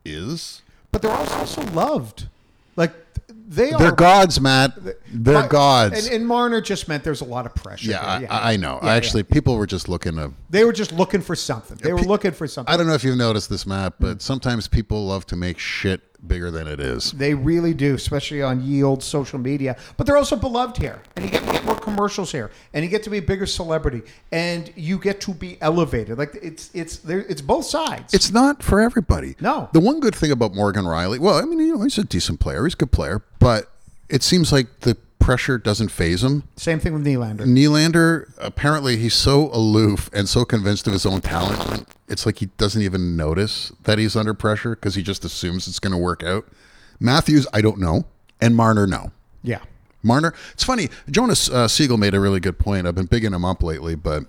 C: is.
B: But they're also loved. Like, they are.
C: They're gods, Matt. They're
B: My-
C: gods.
B: And, and Marner just meant there's a lot of pressure.
C: yeah,
B: there.
C: I, I know.
B: Yeah,
C: Actually,
B: yeah.
C: people were just looking to...
B: They were just looking for something. They were
C: pe-
B: looking for something.
C: I don't know if you've noticed this, Matt, but sometimes people love to make shit bigger than it is.
B: They really do, especially on ye old social media. But they're also beloved here. And you get, you get more commercials here. And you get to be a bigger celebrity. And you get to be elevated. Like, it's it's there. It's both sides.
C: It's not for everybody.
B: No.
C: The one good thing about Morgan Riley, well, I mean, you know, he's a decent player. He's a good player. But it seems like the pressure doesn't faze him.
B: Same thing with Nylander.
C: Nylander, apparently he's so aloof and so convinced of his own talent. It's like he doesn't even notice that he's under pressure because he just assumes it's going to work out. Matthews, I don't know. And Marner, no.
B: Yeah.
C: Marner, it's funny. Jonas uh, Siegel made a really good point. I've been bigging him up lately, but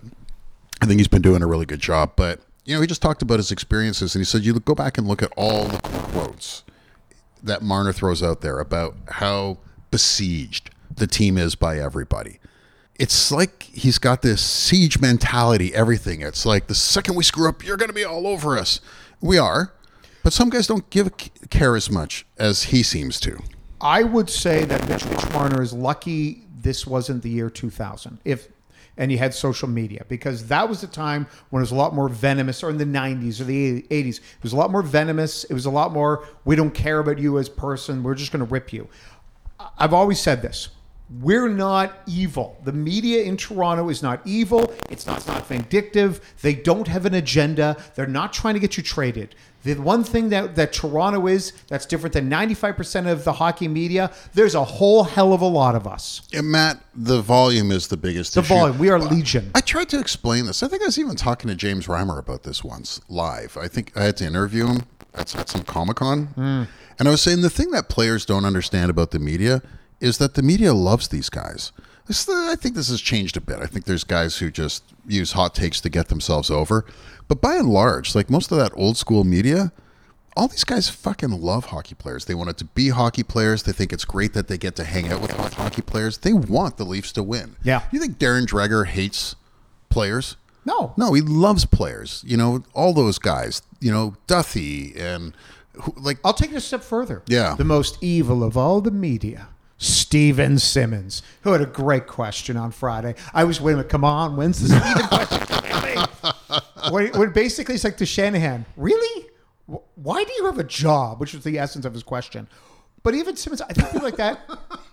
C: I think he's been doing a really good job. But, you know, he just talked about his experiences, and he said, you go back and look at all the quotes that Marner throws out there about how besieged the team is by everybody. It's like he's got this siege mentality, everything. It's like the second we screw up, you're going to be all over us. We are. But some guys don't give care as much as he seems to.
B: I would say that Mitch Marner is lucky this wasn't the year two thousand. If and you had social media, because that was the time when it was a lot more venomous, or in the nineties or the eighties. It was a lot more venomous. It was a lot more, we don't care about you as a person. We're just going to rip you. I've always said this. We're not evil. The media in Toronto is not evil. It's not, it's not vindictive. They don't have an agenda. They're not trying to get you traded. The one thing that, that Toronto is that's different than ninety-five percent of the hockey media, there's a whole hell of a lot of us.
C: Yeah, Matt, the volume is the biggest
B: The
C: issue.
B: volume. We are legion.
C: I tried to explain this. I think I was even talking to James Reimer about this once live. I think I had to interview him at, at some Comic-Con. Mm. And I was saying the thing that players don't understand about the media is that the media loves these guys. This, I think this has changed a bit. I think there's guys who just use hot takes to get themselves over. But by and large, like most of that old school media, all these guys fucking love hockey players. They want it to be hockey players. They think it's great that they get to hang out with hockey players. They want the Leafs to win.
B: Yeah.
C: You think Darren Dreger hates players?
B: No.
C: No, he loves players. You know, all those guys, you know, Duthie and who, like.
B: I'll take it a step further.
C: Yeah.
B: The most evil of all the media, Steven Simmons, who had a great question on Friday. I was waiting, come on, when's the Steven question coming? when, when basically it's like to Shanahan, really? Why do you have a job? Which was the essence of his question. But even Simmons, I think people like that.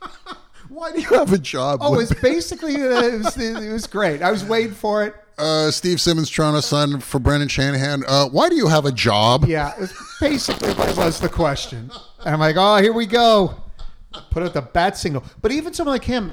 C: Why do you have a job?
B: Oh, it's basically, uh, it, was, it was great. I was waiting for it.
C: Uh, Steve Simmons trying to sign for Brendan Shanahan. Uh, why do you have a job?
B: Yeah, it was basically what was the question. And I'm like, oh, here we go. Put out the bat signal. But even someone like him,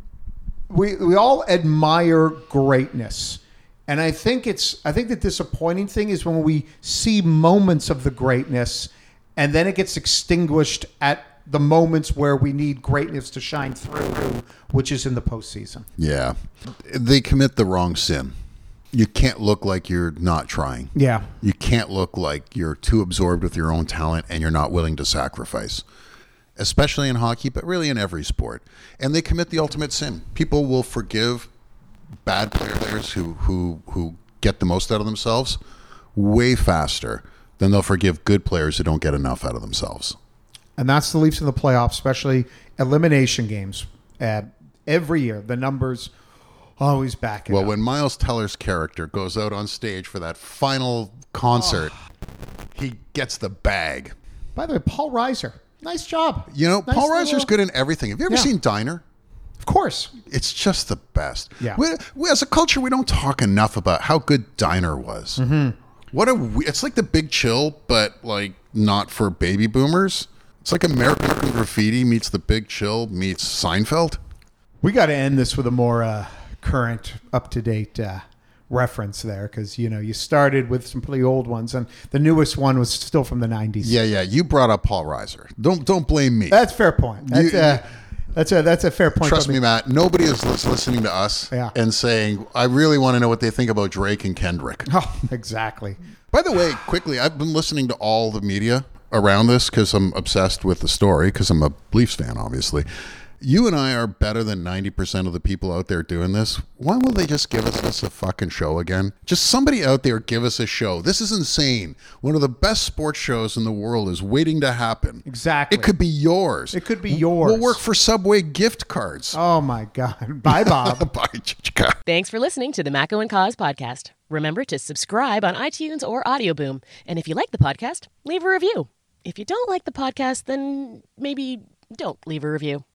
B: we we all admire greatness. And I think it's I think the disappointing thing is when we see moments of the greatness and then it gets extinguished at the moments where we need greatness to shine through, which is in the postseason.
C: Yeah. They commit the wrong sin. You can't look like you're not trying.
B: Yeah.
C: You can't look like you're too absorbed with your own talent and you're not willing to sacrifice. Especially in hockey, but really in every sport. And they commit the ultimate sin. People will forgive bad players who, who, who get the most out of themselves way faster than they'll forgive good players who don't get enough out of themselves.
B: And that's the Leafs in the playoffs, especially elimination games. Uh, every year, the numbers always back it
C: Well,
B: up.
C: when Miles Teller's character goes out on stage for that final concert, oh. he gets the bag.
B: By the way, Paul Reiser. Nice job.
C: You know,
B: nice
C: Paul
B: little...
C: Reiser's good in everything. Have you ever
B: yeah.
C: seen Diner?
B: Of course.
C: It's just the best.
B: Yeah.
C: We, we, as a culture, we don't talk enough about how good Diner was.
B: Mm-hmm.
C: What a it's like The Big Chill, but like not for baby boomers. It's like American Graffiti meets The Big Chill meets Seinfeld.
B: We got to end this with a more uh, current, up-to-date uh, reference there, because you know you started with some pretty old ones, and the newest one was still from the nineties.
C: Yeah, yeah. You brought up Paul Reiser. Don't don't blame me.
B: That's a fair point. That's
C: You-
B: a that's a that's a fair point.
C: Trust
B: by
C: me, Matt. Nobody is lis- listening to us
B: Yeah.
C: and saying, "I really want to know what they think about Drake and Kendrick."
B: Oh, exactly.
C: By the way, quickly, I've been listening to all the media around this because I'm obsessed with the story because I'm a Leafs fan, obviously. You and I are better than ninety percent of the people out there doing this. Why will they just give us a fucking show again? Just somebody out there give us a show. This is insane. One of the best sports shows in the world is waiting to happen.
B: Exactly.
C: It could be yours.
B: It could be yours.
C: We'll work for Subway gift cards.
B: Oh my God. Bye, Bob.
C: Bye, Chichika.
A: Thanks for listening to the Mako and Cause podcast. Remember to subscribe on iTunes or Audio Boom. And if you like the podcast, leave a review. If you don't like the podcast, then maybe don't leave a review.